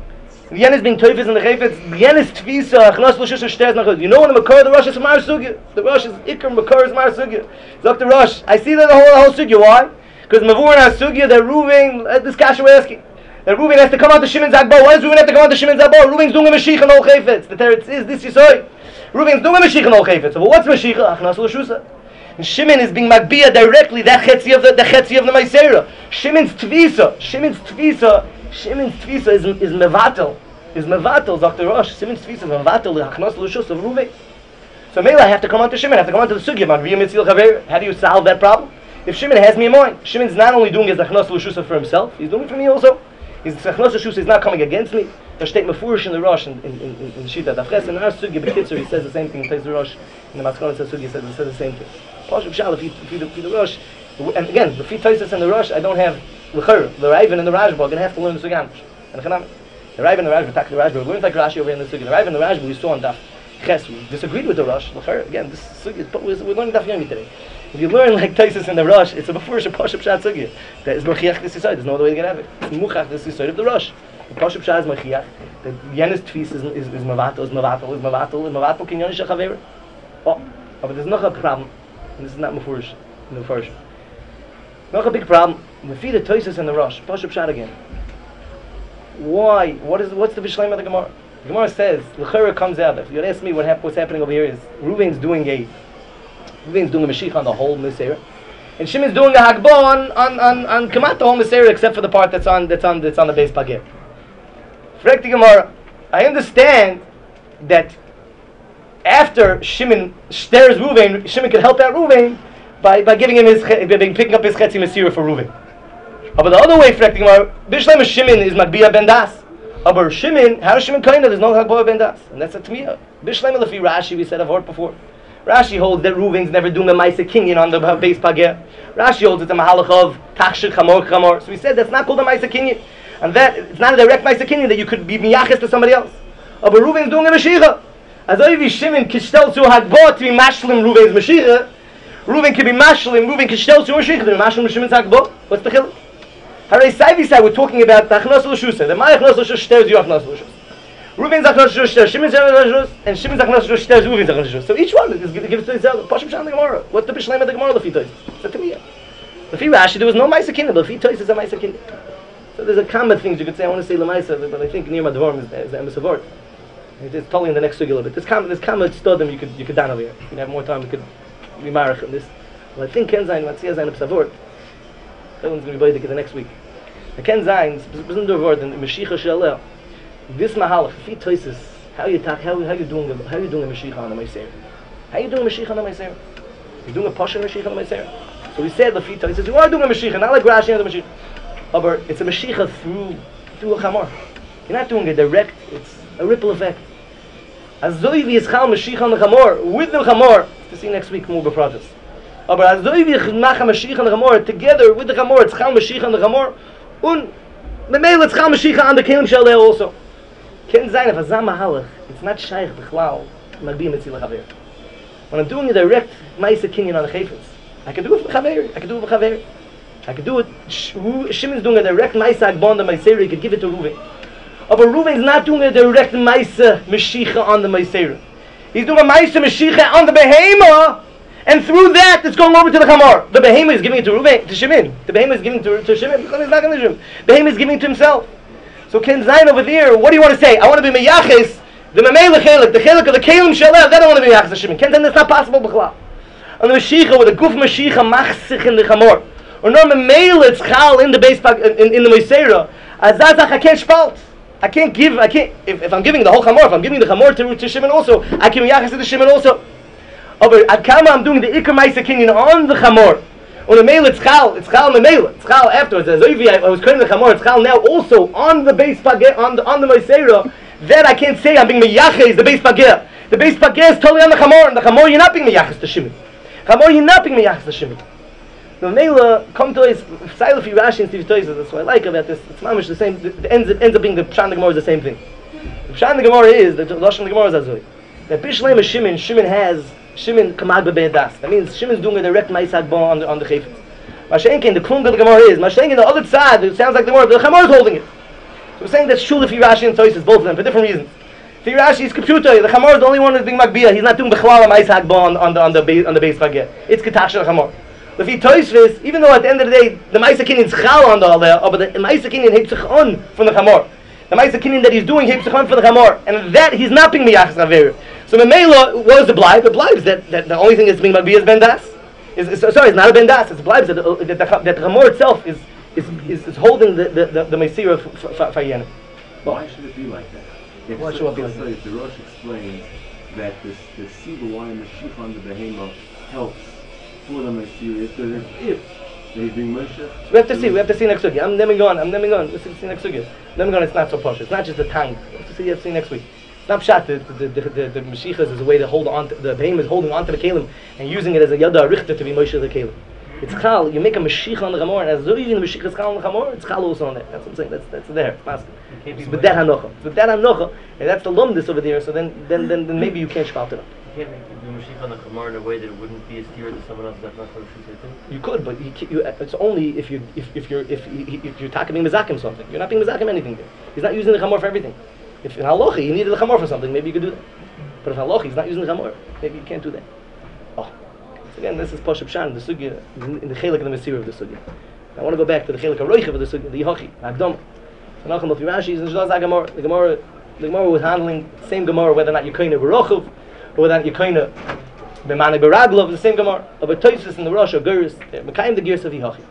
Yen is being teufus in the Chayfetz, Yen is Tvisa, Achnos L'Rishus, Shtez Nachos. You know when the Makor, the Rosh is Mar Sugya. The Rosh is Ikar, Makor is Mar Sugya. Zok the Rosh, I see that the whole, the whole Sugya. Why? Because Mavur and Sugya, they're Reuven, uh, this Kasha we're asking. That Reuven has to come out to Shimon's Hagbah. Why does Reuven have to come out to Shimon's Hagbah? Reuven's doing a Mashiach and all Chayfetz. The Teretz is this Yisoy. Reuven's doing a Mashiach and all Chayfetz. So what's Mashiach? Achnas L'Shusa. And Shimon is being Magbiyah directly, that Chetzi of the, the Chetzi of the Maisera. Shimon's Tvisa. Shimon's Tvisa. Shimon's Tvisa is, is Mevatel. Is Mevatel, Doctor Rosh. Shimon's Tvisa is Mevatel, Achnas L'Shusa of Reuven. So Mela, I have to come out to Shimon. I have to come out to the Sugya. How do you solve that problem? If Shimon has me in mind, Shimon's not only doing his Achnas L'Shusa for himself, he's doing it for me also. His Achnos L'Shusa is not coming against me. There steht Mefurish in the Rosh in in in, in Shita. Dafches in our Sugya B'Kitzur he says the same thing. He takes the Rosh in the Maskon Sugya he says he says the same thing. Pashup Shal if you if you the Rosh, and again the Fit Taisus and the Rosh I don't have L'Chur, the Raven and the Rashba. I'm gonna have to learn the Sugya. And Chanam, the Raven and the Rashba attack the Rashba. We're learning like Rashi over in the Sugya. The Raven and the Rashba we saw on Daf Ches we disagreed with the Rosh. L'Chur again this Sugya we're learning Daf Yomi today. If you learn like Taisus and the Rosh, it's a Mefurish a Pashup Shal Sugya. That is Machiach this Yisod. There's no other way to get out of it. It's Muchach this Yisod of the Rosh. The Pashup Shah is Machiach. The Yenis Tvis is is is Mavato, is Mavato, is Mavato, is Mavato Kinyon Shachaver. Oh, but there's noch a problem. And this is not Mefurish, Mefurish. Noch a big problem. The feed of Toises and the Rosh. Pashup Shah again. Why? What is what's the Bishleim of the Gemara? The Gemara says L'Chera comes out. If you ask me what hap- what's happening over here is Reuven's doing a Reuven's doing a Mashiach on the whole Messiah. And Shimon's doing a Hagbah on on on, on Kamat the whole Messiah except for the part that's on that's on that's on the base Pagir. Frek the Gemara, I understand that after Shimon stares Reuven, Shimon could help out Reuven by, by giving him his by picking up his Chetzi Mesira for Reuven. But the other way, Frek the Gemara, Bishleim Shimon is Magbiyah Ben Das. Aber Shimon, how does Shimon kind of? There's no Hagbah Ben Das, and that's a Tmiyah. Bishleim Lefi Rashi, we said I've heard before. Rashi holds that Reuven's never doing a Maisa Kinyan on the base Pagir. Rashi holds it's a Mahalach of Tachshir Chamor Chamor. So we said that's not called a Maisa Kinyan. And that, it's not a direct Maisa Kinyan that you could be Miyachis to somebody else. Oh, but Reuven's doing a Mashiach. As if Shimon kistel to Hagbah to be Mashlim Reuven's Mashiach, Reuven can be Mashlim, Reuven kistel to Mashiach, to be Mashlim Shimon's Hagbah. What's the chiluk? Haray Saivi side, we're talking about the Achnos L'Shusa. The My Achnos L'Shusa stares you Achnos L'Shusa. Reuven's Achnos L'Shusa, Shimon's Achnos L'Shusa, and Shimon's Achnos L'Shusa stares Reuven's Achnos L'Shusa. So each one is gives to itself. Pashup Shal the Gemara. What's the Bishleim of the Gemara? Lefi Tois. It's a Tmiyah. Lefi Rashi, there was no Maisa Kinyan, but Lefi Tois is a Maisa Kinyan. So there's a common things you could say. I want to say Lamaisa, but I think near Madvorm is, is the Emes of Word. It's totally in the next sugya a little bit. This common, this common studim you could you could down over here. If you have more time, we could be marach on this. Well, I think Ken Zayin, Matzia Zayin Psavort. That one's going to be Baidik the next week. The Ken Zayin, isn't the word in Mashiach Shalel. This Mahalach, Fi Toises, how you talk, how how you doing, how you doing a Mashiach on the Meiser? How you doing a Mashiach on the Meiser? You doing a Pasha Mashiach on the Meiser? So we said the Fi Toises, you are doing a Mashiach, not like Rashi on the Mashiach. But it's a Mashiach through through a Chamor. You're not doing a direct. It's a ripple effect. Azoivi is Chal Mashiach on the Chamor with the Chamor. To see next week more befratas. But Azoivi Macha Mashiach on the Chamor together with the Chamor. It's Chal Mashiach on the Chamor. Un Memel it's Chal Mashiach on the Kelim Shaleh also. Ken Zayin of Azam Mahalach. It's not Shaykh B'Chlal. Magbi Metzil Chaver. When I'm doing a direct Maisa Kinyan on the Chayfetz, I can do it with Chaver, I can do it with Chaver. I could do it, Shimon's doing a direct Maisa Agbon on the Maisera, he could give it to Ruven. But Ruven's not doing a direct Maisa Meshicha on the Maisera. He's doing a Maisa Meshicha on the Behema, and through that it's going over to the Chamor. The Behema is giving it to Ruven, to Shimon. The Behema is giving it to, to Shimon, because he's not going to Shimon. The Behema is giving it to himself. So Ken Zayin over there, what do you want to say? I want to be Meyaches, the Mamela Chelik, the Chelik of the Kalim Shalev, that I want to be Meyaches to Shimon. Ken Zayin, that's not possible, B'chlal. On the Meshicha, with a Guf Meshicha, Machsich in the Chamor. Or no Mamela, it's Chal in the base, in, in the Meisera. Azazach, I can't spalt. I can't give, I can't, if, if I'm giving the whole Chamor, if I'm giving the Chamor to, to Shimon also, I can Meyaches to the Shimon also. But Akama, I'm doing the Iker Maisa Kinyan on the Chamor. On the Mela, it's Chal, it's Chal Mamela, it's Chal afterwards. As I was creating the Chamor, it's Chal now also on the base Pageh, on the, on the Meisera. Then I can't say I'm being Meyaches, the base Pageh. The base Pageh is totally on the Chamor, and the Chamor you're not being Meyaches to Shimon. Chamor you're not being Meyaches to Shimon. The Mela, come to us, Silaf Rashi and Steve Toys, that's what I like about this. It's mamish the same, it ends, it ends up being the Pshan the Gemara is the same thing. The Pshan the Gemara is, the Lashon the Gemara is Azoi. That Bishleim is Shimon, Shimon has, Shimon Kamad Bebedas. That means Shimon's doing a direct Maisa Agbon on the, on the Chayfetz. Mashenkin, the Klung of the Gemara is, Mashenkin, the other side, it sounds like the Gemara, the Chamor is holding it. So we're saying that's true if Rashi and Toys, both of them, for different reasons. If Rashi is computer, the Chamor is the only one who's being Magbiyah, he's not doing Bechlal Maisa Agbon on the, on the base, on the base Pageh. It's Ketash the Chamor. If he Toysvis, even though at the end of the day the Maisa Kinyan is Chal on the Aleh, but the Maisa Kinyan hebt sich on from the Chamor. The Maisa Kinyan that he's doing hebt sich on for the Chamor, and that he's not being Meyaches Chaver. So Memela, what is the Bleib? The Bleib is that, that the only thing that's being Magbiyah is Ben Das. Is, is, sorry, it's not a Ben Das. It's Bleib that the, that the, that the Chamor itself is is, is, is holding the the the, the Meisira for Yenim. Why should it be like that? If Why should it be like that? If the Rosh explains that this the Siba why the Sheikh on the Behema helps for the Meisira, because if, if he's doing Moshe, we have to see. We have to see next week. I'm never going. I'm never going. Let's see next week. Never going. It's not so posh. It's not just a tank. We have to see. You have to see next week. It's not pshat. The the the the, the Meshichas is a way to hold on. To, the Behema is holding on to the Kalim and using it as a yada richter to be Moshe the Kalim. It's Chal. You make a Meshich on the Chamor, and as though even the Meshich is Chal on the Chamor, it's Chal also on there. That's what I'm saying. That's that's there. It's possible. It's with that hanocha. It's with that hanocha, and that's the lumdis over there. So then then then, then maybe you can't shpalt it up. You can't make the Meshich on the Chamor in a way that it wouldn't be a steer to someone else that's not supposed to say. You could, but you, you, it's only if you if, if you're if if you're talking being mezakim something. You're not being mezakim anything there. He's not using the Chamor for everything. If in halacha you needed the Chamor for something, maybe you could do that. But if halacha he's not using the Chamor, maybe you can't do that. Oh, so again, this is Pashup Shan, the sugya in the chelik of the Mesira of the sugya. I want to go back to the chelik of Roichev of the sugya, the Yehochi, Agdom. So now come up Rashi is in Shlosh Gemara. The Gemara, the Gemara was handling the same Gemara whether or not you kind of Baruchov or whether or not you kind of B'mani Baraglov, the same Gemara. But Toysus in the Rosh or Guris, Mekayim the Gears of Yehochi.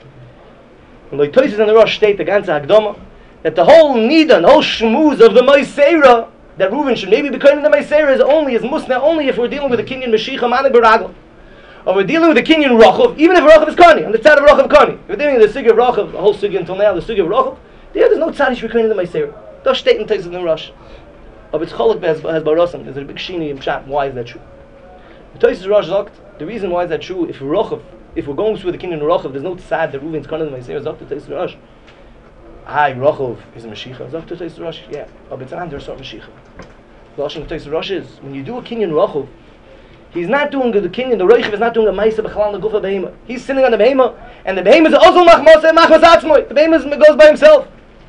When the Toysus in the Rosh state the ganze Agdom, that the whole Nidan, the whole Shmuz of the Meisera, that Reuven should maybe be kind of the Meisera is only, is Musna only if we're dealing with the Kinyan Meshicha Manik Baraglov. Or we're dealing with the Kinyan Rochov, even if Rochov is Kani, on the side of Rochov Kani. If we're dealing with the Sugya of Rochov, the whole Sugya until now, the Sugya of Rochov, there, there's no tzadish reckoning in the Meisera. Das steht in Teis in the Rosh. But it's Cholok has Barosam. There's a big shini in Pshat. Why is that true? The Teis Rosh sagt, the reason why is that true, if Rochov, if we're going through the Kinyan Rochov, there's no tzad that Reuven's Kani in the Meisera, sagt the Teis Rosh. Hi, Rochov is a Mashiach. Sagt the Teis Rosh, yeah. But it's not, there's sort of Mashiach. The Lashon of Teis Rosh is, when you do a Kinyan Rochov, he's not doing the Kinyan, the Roichev is not doing a Maisa B'chalal on the Gufa Behema. He's sitting on the Behema, and the Behema is also Machmasa Machmas Atzmoy. The Behema goes by himself.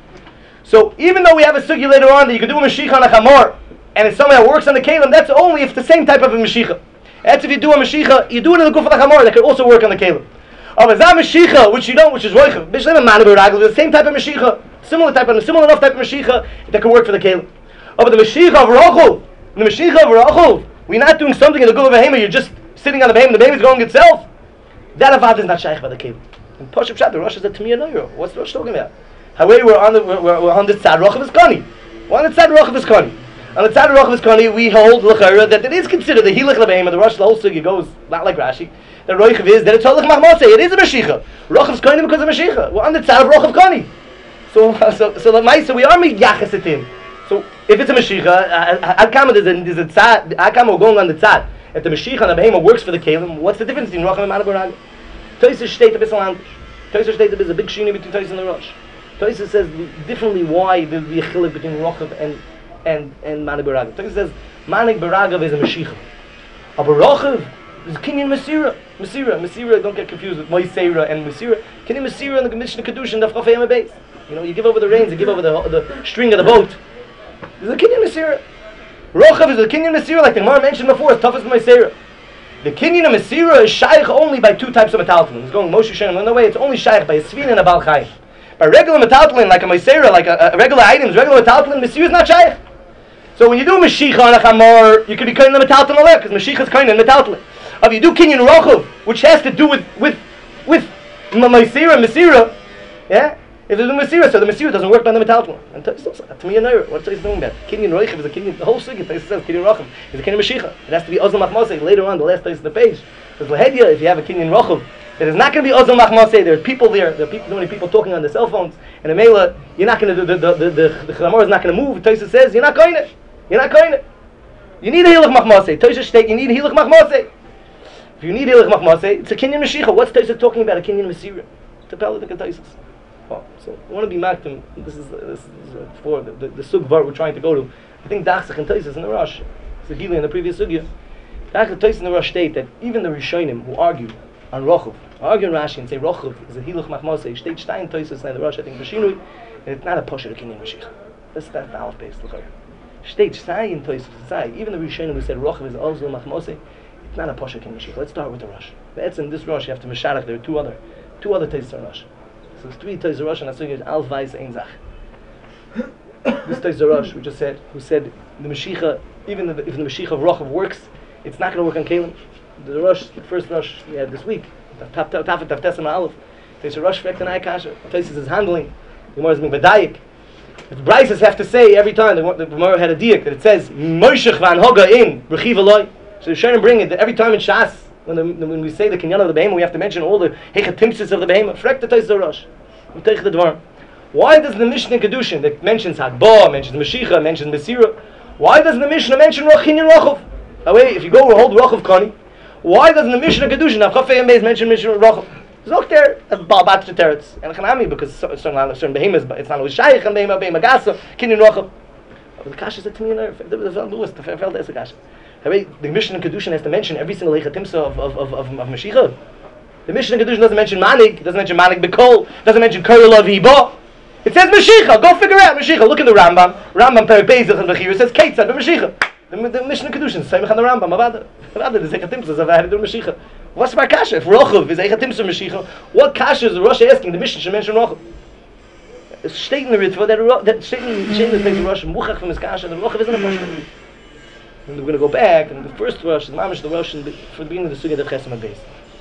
So even though we have a sugi later on that you can do a Mashiach on a Chamor, and it somehow works on the Kalim, that's only if the same type of a Mashiach. That's if you do a Mashiach, you do it in the Gufa Chamor, that could also work on the Kalim. Of a Zah Mashiach, which you don't, which is Roichev, Bishleim and Mani B'Ragel, the same type of Mashiach, similar type of, similar enough type of Mashiach that could work for the Kalim. Of the Mashiach of Rachel, the Mashiach of Rachel, we're not doing something in the Gufa Behema, you're just sitting on the Behema, the Behema is going itself. That avad is not shaykh by the Kalim. And Pashup Shat, the Rosh is a Tmiya Noiro. What's the Rosh talking about? However, we're on the we're, we're on the tzad rochav iskani. We're on the tzad rochav iskani. On the tzad rochav iskani, we hold l'chayra that it is considered the hilach lebehema. The Rosh the whole sugya goes not like Rashi. The roichav is that it's holich machmosei. It is a mashicha. Rochav iskani because of mashicha. We're on the tzad of rochav kani. So so so the ma'isa we are miyachas it in. So if it's a mashicha, ad kama there's a there's a tzad. Ad kama we're going on the tzad. If the mashicha and the behema works for the kalim, what's the difference between rochav and manabarag? Toysus state a bit landish. Toysus state there's a big shini between Toysus and the Rosh. Toysus says differently why the the chilik between Rochav and and and Manik Baragav. Toysus says Manik Baragav is a Mashiach. Aber Rochav There's Kinyan Masira. Masira. Masira, don't get confused with Moiseira and Masira. Kinyan Masira and the Mishnah Kedushin, the Chafayim base. You know, you give over the reins, you give over the, the string of the boat. There's a Kinyan Masira. Rochav is a Kinyan Masira, like the Gemara mentioned before, it's toughest Moiseira. The Kinyan of Masira is shaykh only by two types of metaltalin. It's going Moshe Shem in the way, it's only shaykh by a Svin and a Baal Chayim. By regular metaltalin, like a Moiseira, like a, a regular items, regular metaltalin, Masira is not shaykh. So when you do Mashiach on a Chamor, you can be kind of metaltalin alert, because Mashiach is kind of metaltalin. If you do Kinyan Rochav, which has to do with with with Moiseira, Masira, yeah? If there's a Masira, so the Masira doesn't work by the metaltalin. And to me, you know, what's he doing that? Kinyan Rochav is a Kinyan, the whole Sugi, it says Kinyan Rochav is a Kinyan Mashiach. It has to be Ozal Machmasei later on, the last place of the page. Because Lahedya, if you have a Kinyan Rochav, it is not going to be Ozal Machmasei. There are people there, there are people, so many people talking on their cell phones, and a Mela, you're not going to, the the the the, the Chamor is not going to move. Taisa says, you're not going to. You're not going to. You need a Hilach Machmasei. Taisa state, you need a Hilach Machmasei. If you need Hilach Machmasei, it's a Kinyan Mashiach. What's Taisa talking about? A Kinyan Masira. To Pella the Taisas. Oh, so I want to be maktim. This is this is uh, for the the, the sugvar we're trying to go to. I think Dachsach and Taisas in the Rosh. It's the Gili in the previous sugya. Dachsach and Taisas in the Rosh state that even the Rishonim who argue on Rochav, argue on Rashi and say Rochav is a Hilach Machmasei. State Stein Taisas in the Rosh. I think Bashinui, and it's not a Pasha Kinyan Mashiach. That's that's the Aleph base. Look here. State Stein Taisas say even the Rishonim who said Rochav is also Machmasei. It's not a Pasha Kinyan Mashiach. Let's start with the Rosh. That's in this Rosh you have to Masharach. There are two other two other Taisas in Rosh. So there's three Teiz Rosh and that's is Al Vais Ein Zach. This Teiz Rosh we just said, who said the Mashiach, even if the, if the Mashiach of Rochav works, it's not going to work on Kalim. The Rosh, the first Rosh we had this week, Taf Taf Taf Taf Taf Aleph. Teiz Rosh Vektan Ayakasha. Teiz is handling. The Gemara is being Badayik. The Brises have to say every time the, the Gemara had a diak that it says Moshech Van Hoga in Rechiv Eloi. So the Sharon bring it that every time in Shas. When, the, when we say the kinyan of the behemoth, we have to mention all the hechatimsis of the behemoth. Frek the Teiz Rosh. We take the dvar. Why does the Mishnah Kedushin that mentions Hadba, mentions Mashiach, mentions Masira, why doesn't the Mishnah mention Kinyan Rochav? That way, if you go and hold Rochav Kani, why doesn't the Mishnah Kedushin of Chafei Beis mention Mishnah Rochav? Zok there as Balbat Teretz and Chanami because certain certain behemoths, but it's not always Shaykh and Behemoth Behemoth Gasa Kinyan Rochav. But the Kasha said to me, the Lewis, the Feld is a Kasha. The Mishnah Kedushin has to mention every single hechatimsa of of of of, of Mashiach. The Mishnah Kedushin doesn't mention Manik, doesn't mention Manik B'Kol, doesn't mention Korelav Hiba. It says Mashiach. Go figure out Mashiach. Look in the Rambam. Rambam Perek Beis and Bechir. It says Ketzad B'Mashiach. The, the Mishnah Kedushin same on the Rambam. Avada. Avada. There's hechatimsa of Ahad Mashiach. What's my kasha? If Rochav is hechatimsa Mashiach, what kasha is the Rosh asking? The Mishnah should mention Rochav. It's stating the Ritva that that stating stating the Rosh Muchach from his kasha. The Rochav isn't a Rosh. And we're going to go back, and the first Rosh is Mamish the Rosh in the, for the beginning of the Sugya of Chesem and Beis.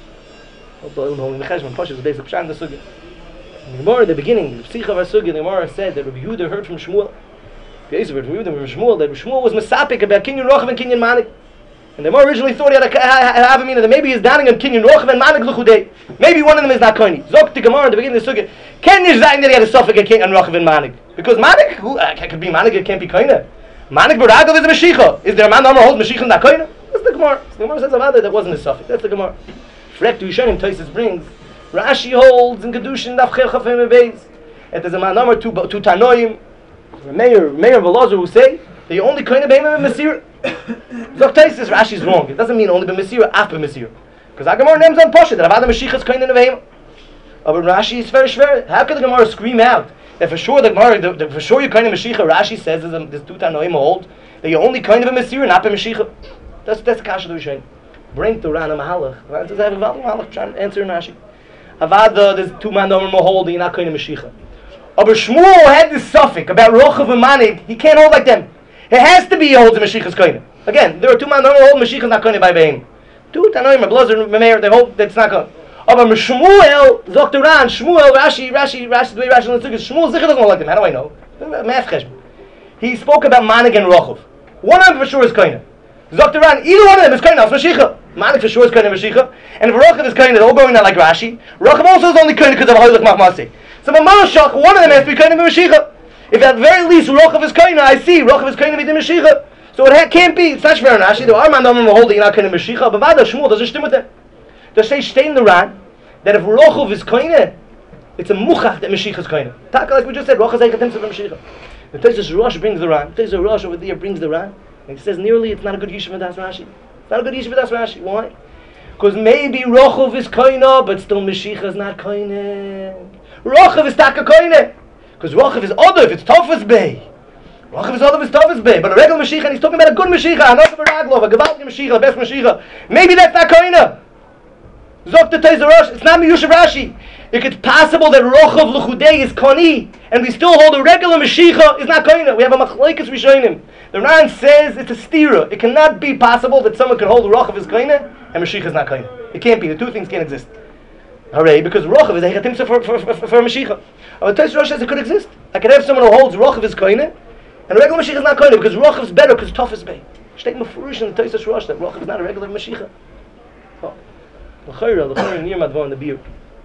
Although in the Chesem and Posh is the Beis of Pshan the Sugya. In the Gemara, in the beginning, the Psich of our Sugya, the Gemara said that Rabbi Yehuda heard from Shmuel, the Yisrael heard from Yehuda from Shmuel, that Shmuel was Masapik about Kinyan Rochav and Kinyan Manik. And the Gemara originally thought he had a Havamina, that maybe he's downing on Kinyan Rochav and Manik L'chudei. Maybe one of them is not Koini. Zok the Gemara in the beginning of the Sugya, Ken Yish Zayin that he had a Sophic and Kinyan Rochav and Manik. Because Manik, who, uh, could be Manik, it can't be Koini. Manik Baragav is a Mashiach. Is there a man that holds Mashiach in that Koina? That's the Gemara. The Gemara says about that that wasn't a suffix. That's the Gemara. Frek to Yishonim Taisus brings. Rashi holds in Kedushin Daf Chel Chafim Beis. And there's a man number two two Tanoim. Mayor Mayor Velazar who say that you only Koina Beimah Masir. Zok Taisus Rashi is wrong. It doesn't mean only B'Masir, after Masir. Because our Gemara names on Poshet that Avada Mashiach is Koina Beimah. But Rashi is very schwer. How could the Gemara scream out? That for sure the Gemara, the, the, for sure you're kind of Mashiach. Rashi says there's, there's two Tanoim hold that you're only kind of a Masir, not a Mashiach. That's that's the kasha that we're showing. Bring to Rana Mahalach. Rana says I have a valid Mahalach. Try and answer in Rashi. Avada, there's two Tanoim hold that you're not kind of Mashiach. But Shmuel had this suffix about Rochav and Manik. He can't hold like them. It has to be he holds a Mashiach's kind. Again, there are two Tanoim hold Mashiach not kind by Beim. Two Tanoim, Blazer, Meir, they hold that's not going. Aber Shmuel, Doctor Ran, Shmuel, Rashi, Rashi, Rashi, the way Rashi looks at Shmuel Zichar doesn't like them. How do I know? Math cheshbon. He spoke about Manik and Rochav. One of them for sure is Koina. Doctor Ran, either one of them is Koina, it's Mashiach. Manik for sure is Koina Mashiach. And if Rochav is Koina, they're all going out like Rashi. Rochav also is only Koina because of Hoylech Machmasei. So Mamashach, one of them has to be Koina Mashiach. If at the very least Rochav is Koina, I see Rochav is Koina V'dim Mashiach. So it can't be, it's not Shver and Rashi. There are man who hold that you're not Koina Mashiach, but Vada Shmuel doesn't stim with them. They say stay in the Ran that if Rochav is Koine, it's a muchach that Mashiach is Koine. Taka, like we just said, Rochav is Eichatim of Mashiach. The Teisus Rosh brings the Ran. The Teisus Rosh over there brings the Ran. And he says nearly it's not a good Yishuv Das Rashi. It's not a good Yishuv Das Rashi. Why? Because maybe Rochav is koina, but still Mashiach is not koina. Rochav is taka koina. Because Rochav is Odav, it's Tofas Bey. Rochav is Odav, it's Tofas Bey. But a regular Mashiach, and he's talking about a good Mashiach, not a Raglov, a Gevaldi Mashiach, a best Mashiach. Maybe that's not koina. Zok the Teizer Rosh, it's not Miyusha Rashi. If it's possible that Rochav L'chudei is koni, and we still hold a regular Mashiach is not koina. We have a Machlaikas Rishonim. The Ran says it's a stira. It cannot be possible that someone can hold Rochav is koina and Mashiach is not koina. It can't be. The two things can't exist. Hooray, because Rochav is a hechatimsa for, for, for, for Mashiach. But Teizer Rosh says it could exist. I could have someone who holds Rochav is koina and a regular Mashiach is not koina because Rochav is better because Tov is bay. Shteit Mefurish in the Teizer Rosh that Rochav is not a regular Mashiach. Oh. L'chayra, l'chayra near Madvon the beer.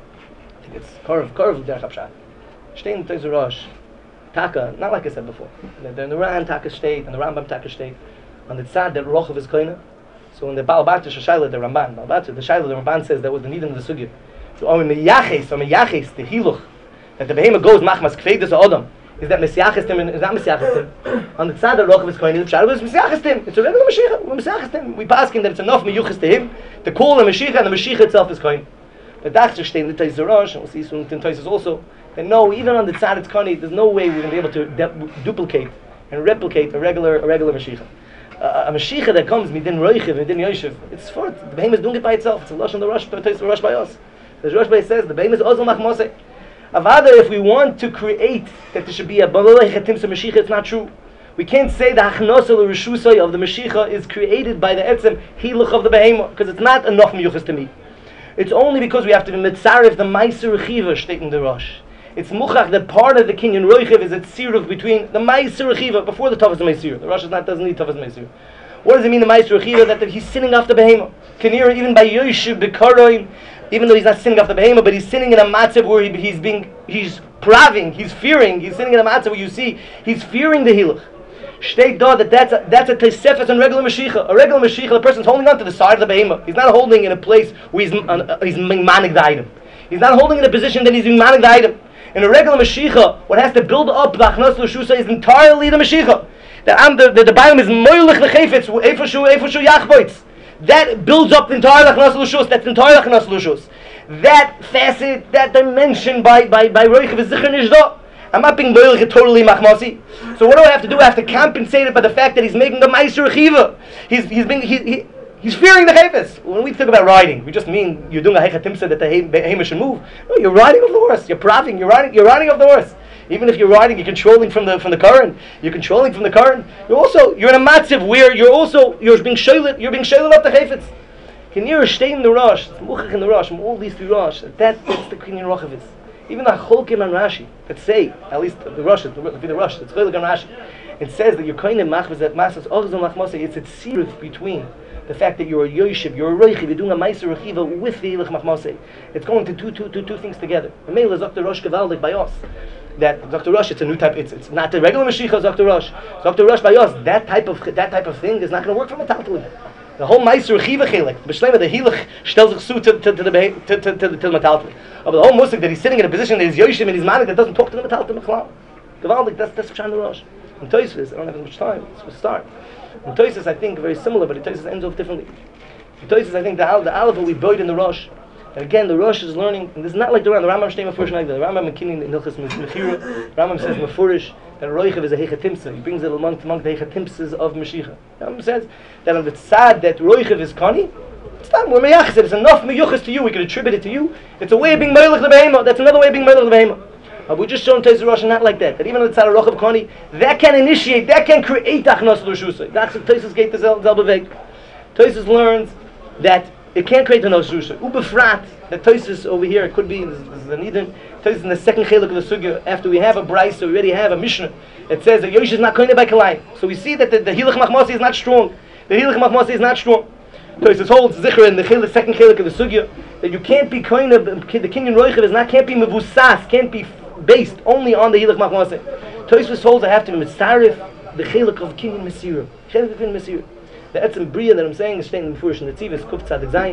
I think it's Korv, Korv Derech Hapshat. Shteit in the Teizer Rosh. Taka, not like I said before. The, the Ran Taka state and the Rambam Taka state on the tzad that Rochav is koina. So in the Baal Batish Shaila the Ramban, Baal Batish the Shaila the Ramban says that was the need in the sugya. So on the Yaches, on the Yaches, the Hiluch that the behemoth goes machmas kfeidas Adam is that Mesiachestim is not Mesiachestim. On the tzad that Rochav is koina, the Shaila is Mesiachestim. It's a regular Mashiach. We're Mesiachestim. We pass him that it's enough miyuchas to him to call the Mashiach and the Mashiach itself is koina. The Dachzer state in the Teizer Rosh, and we'll see soon in Teizus also. And no, even on the tzad it's kani, there's no way we're going to be able to de- duplicate and replicate a regular a regular Mashiach. Uh, a Mashiach that comes midin roichiv, midin yoshev, it's for it. The behemoth is doing it by itself. It's a lush on the rush, the rush by us. The rush by says the behemoth is ozal machmoseh. Avada, if we want to create that there should be a balalei chatim so Mashiach, it's not true. We can't say the hachnosa l'rishusay of the Mashiach is created by the etzem hiluch of the behemoth because it's not enough miyuchas to me. It's only because we have to be mitzaref the meiser rechiva state in the rush. It's muchach that part of the kinyan roichiv is a tziruf between the meiser rechiva before the tavas meisir. The rush is not doesn't need tavas meisir. What does it mean the meiser rechiva that he's sinning off the behemoth? Kanira even by yoshev bekaroin, even though he's not sinning off the behemoth, but he's sinning in a matzav where he, he's being he's praving, he's fearing, he's sinning in a matzav where you see he's fearing the hiluch. State da that that's a, that's a tesefes on regular Mashiach. A regular Mashiach, the person's holding on to the side of the behemoth. He's not holding in a place where he's uh, he's manig the item. He's not holding in a position that he's manig the item. In a regular Mashiach, what has to build up the achnas l'shusa is entirely the Mashiach. The um, the, the, the biome is moilich l'chefetz efoshu efoshu yachboitz. That builds up the entire achnas l'shus. That's the entire achnas l'shus. That facet, that dimension by by by roichiv is zichur nishda. I'm not being moilich totally machmasi. So what do I have to do? I have to compensate it by the fact that he's making a meiser rechiva. He's he's being he, he he's fearing the chayfetz. When we talk about riding, we just mean you're doing a hechatimsa that the behemoth should move. No, you're riding off the horse. You're praving. You're riding. You're riding off the horse. Even if you're riding, you're controlling from the from the current. You're controlling from the current. You're also you're in a matziv where you're also you're being shaylet. You're being shaylet off the chayfetz. Can you stay in the rush? Muchach in the rush. From all these three rush. That that's the kinyan rochav is. Even the Cholkim and Rashi that say, at least the Rush, the, the Rush, it's Cholkim and Rashi, it says that you're kind of machmas that masas orzo machmasa. It's a tziruf between the fact that you're a yoshib, you're a roichiv, you're doing a meiser rechiva with the ilach machmasa. It's going to do two, two, two things together. The mail is Doctor Rush Gevaldik by us. That Doctor Rush, it's a new type. It's it's not the regular Mashiach Doctor Rush. Doctor Rush by us. That type of that type of thing is not going to work from a taltalim. The whole meiser rechiva chelik, b'shleima the hilach stells sich zu to to to the to to to the metaltal. But the whole musik that he's sitting in a position that he's yoshim and he's manik that doesn't talk to the metaltal mechlam. Gevaldik, that's that's Pshan the Rosh. In Tosfos, I don't have as much time. Let's start. In Tosfos, I think very similar, but in Tosfos ends off differently. In Tosfos, I think the the aleph we buried in the Rosh. And again, the Rosh is learning, and this is not like the Rambam. The Rambam shtei mefurish like that. The Rambam McKinney in Hilchos Mechira. Rambam says mefurish that roichiv is a hechatimsa. He brings it among among the hechatimsas of Mashiach. Rambam says that on the tzad that roichiv is kani, it's not we're meyachzed. It's enough meyuchas to you. We can attribute it to you. It's a way of being meilech the behemoth. That's another way of being meilech the behemoth. But we just shown Teizer Rosh not like that. That even on the tzad of roichiv kani, that can initiate, that can create achnos l'shusay. That's what Teisus gate the zel beveg. Teisus learns that it can't create a nosrusha. Ubefrat, that Tosis over here, it could be, this is the Nidin, Tosis in the second chiluk of the Sugya, after we have a Bryce, so we already have a Mishnah, it says that Yosh is not koine by Kalayim. So we see that the, the Hilach Machmasi is not strong. The Hilach Machmasi is not strong. Tosis holds Zikr in the chiluk, second chiluk of the Sugya, that you can't be koine, the Kinyan Roichev is not, can't be Mevusas, can't be based only on the Hilach Machmasi. Tosis holds I have to be Mitzarif, the chiluk of Kinyan Mesirah. Chiluk of Kinyan Mesirah. The Etzem Bria that I'm saying is staying in the Furish and the Tzivis, Kuf Tzadik Zayin.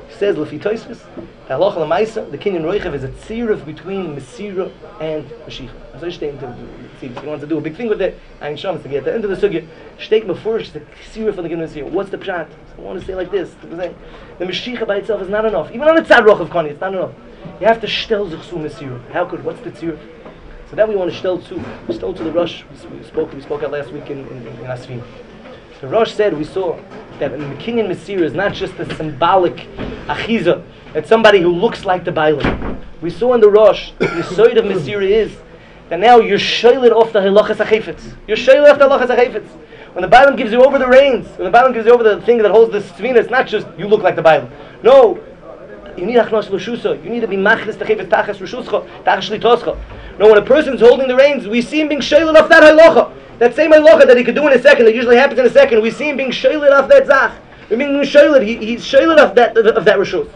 says Lefi Tosfos, halacha l'maisa, the kinyan roichev is a tziruf between Mesira and Mashiach. That's what Shtein to see. He wants to do a big thing with it. Ein Shams to get at the end of the sugya. Shteik mefurish the tziruf of the kinyan Mesira. What's the pshat? I want to say like this. The Mashiach by itself is not enough. Even on a tzad roch of Kani, it's not enough. You have to shtel zuchsu Mesira. How could? What's the tziruf? So that we want to shtel to. Shtel to the Rosh. We spoke. We spoke out last week in in, in Asfin. The Rosh said, we saw that in the Kinyan Mesira is not just a symbolic achiza, it's somebody who looks like the Bailam. We saw in the Rosh, the Yesod of Mesira is that now you're shoyled off the halachas hachefetz. You're shoyled off the halachas hachefetz. When the Bailam gives you over the reins, when the Bailam gives you over the thing that holds the svina, it's not just you look like the Bailam. No, you need achnos l'shusa. You need to be machlis the chefetz tachas l'shuscha, tachas shlitoscha. No, when a person's holding the reins, we see him being shoyled off that halacha. That same halacha that he could do in a second, that usually happens in a second, we see him being shoyled off that zach. We're being shoyled, he, he's shoyled off that, of, of that rishus.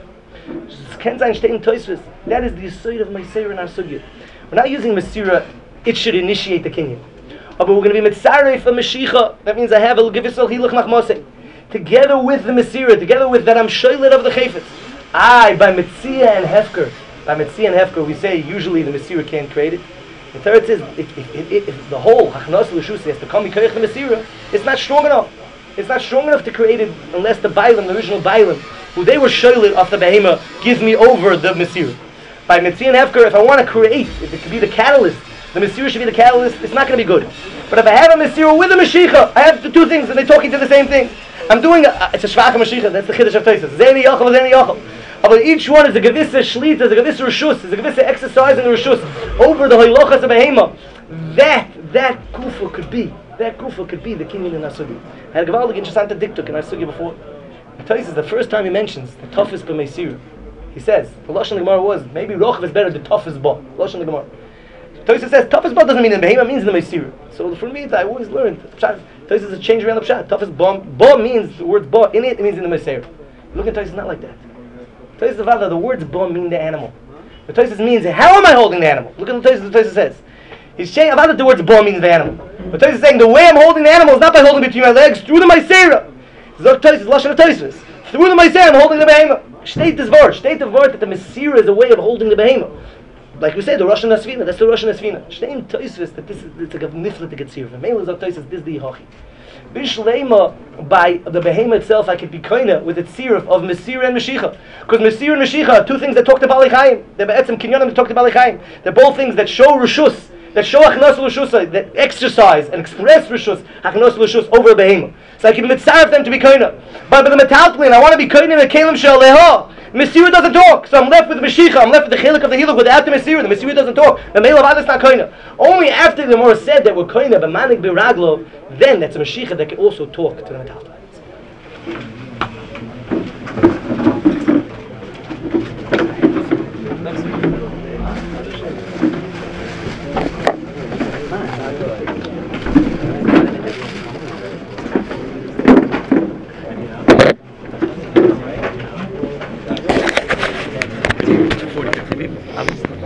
Kenzain Shtein Tosfos, that is the yesod of Meisera in our sugya. We're not using Mesira, it should initiate the kinyan. But we're going to be mitzarei for Mashiach, that means I have a Gevisol Hilach Machmosei. Together with the Mesira, together with that I'm shoyled of the chayfetz. I, by Metzia and Hefker, by Metzia and Hefker, we say usually the Mesira can't create it. The third says, if, if, if, if the whole Hachnos L'Shus has to come Mikoyach the Mesira, it's not strong enough. It's not strong enough to create it unless the Bailam, the original Bailam, who they were shoyled off the Behema, gives me over the Mesira. By Metzia and Hefker, if I want to create, if it could be the catalyst, the Mesira should be the catalyst, it's not going to be good. But if I have a Mesira with a Mashiach, I have the two things, and they're talking to the same thing. I'm doing, a, it's a Shvacha Mashiach, that's the Chiddush of Tosfos. Zeni Yochel, Zeni Yochel. But each one is a gewisse shlita, is a gewisse rishus, is a gewisse exercise in the rishus over the hoylachas of behema. That, that kufa could be, that kufa could be the kinyan in our sugya. I had a gewaldig interessante diktuk in our sugya before. Tosfos, the first time he mentions the toughest b'meisira, he says, the Lashon Gemara was, maybe rochav is better, the toughest ba. Lashon Gemara. Tosfos says, toughest ba doesn't mean in behema, it means in the meisira. So for me, I always learned, Tosfos is a change around the pshat. Toughest ba, ba means, the word ba, in it, it means in the meisira. Look at Tosfos, not like that. Tosfos, the words "bon" mean the animal. The Tosfos means, how am I holding the animal? Look at the Tosfos. The Tosfos says, he's saying about the words "bon" means the animal. The Tosfos is saying the way I'm holding the animal is not by holding between my legs, through the Meisera. Zok Tosfos, Lashon of Tosfos. Through the Meisera, I'm holding the behema. State this word. State the word that the Meisera is a way of holding the behema. Like we said, the Rosh Hashanah, that's the Rosh Hashanah. State Tosfos that this is it's like a nifla to get serious. Mele Zok Tosfos, this is the Hachi. Bishlema, by the behema itself, I could be koina with the tziruf of Mesira and Mashiach. Because Mesira and Mashiach are two things that talk to Bali Chaim. They're be'etzem kinyanim that talk to Bali Chaim. They're both things that show rishus, that show achnos l'shusa, that exercise and express rishus, achnos l'shus over a behema. So I can mitzaref them to be koina. But with the metaltlin, I want to be koina in a kelim shel leha. Mesira doesn't talk, so I'm left with the Mashiach, I'm left with the chiluk of the hiluk without the Mesira. The Mesira doesn't talk. The male of others not koina. Only after the Gemara said that we're koina b'manik b'raglo, then that's a Mashiach that can also talk to the metaltlin.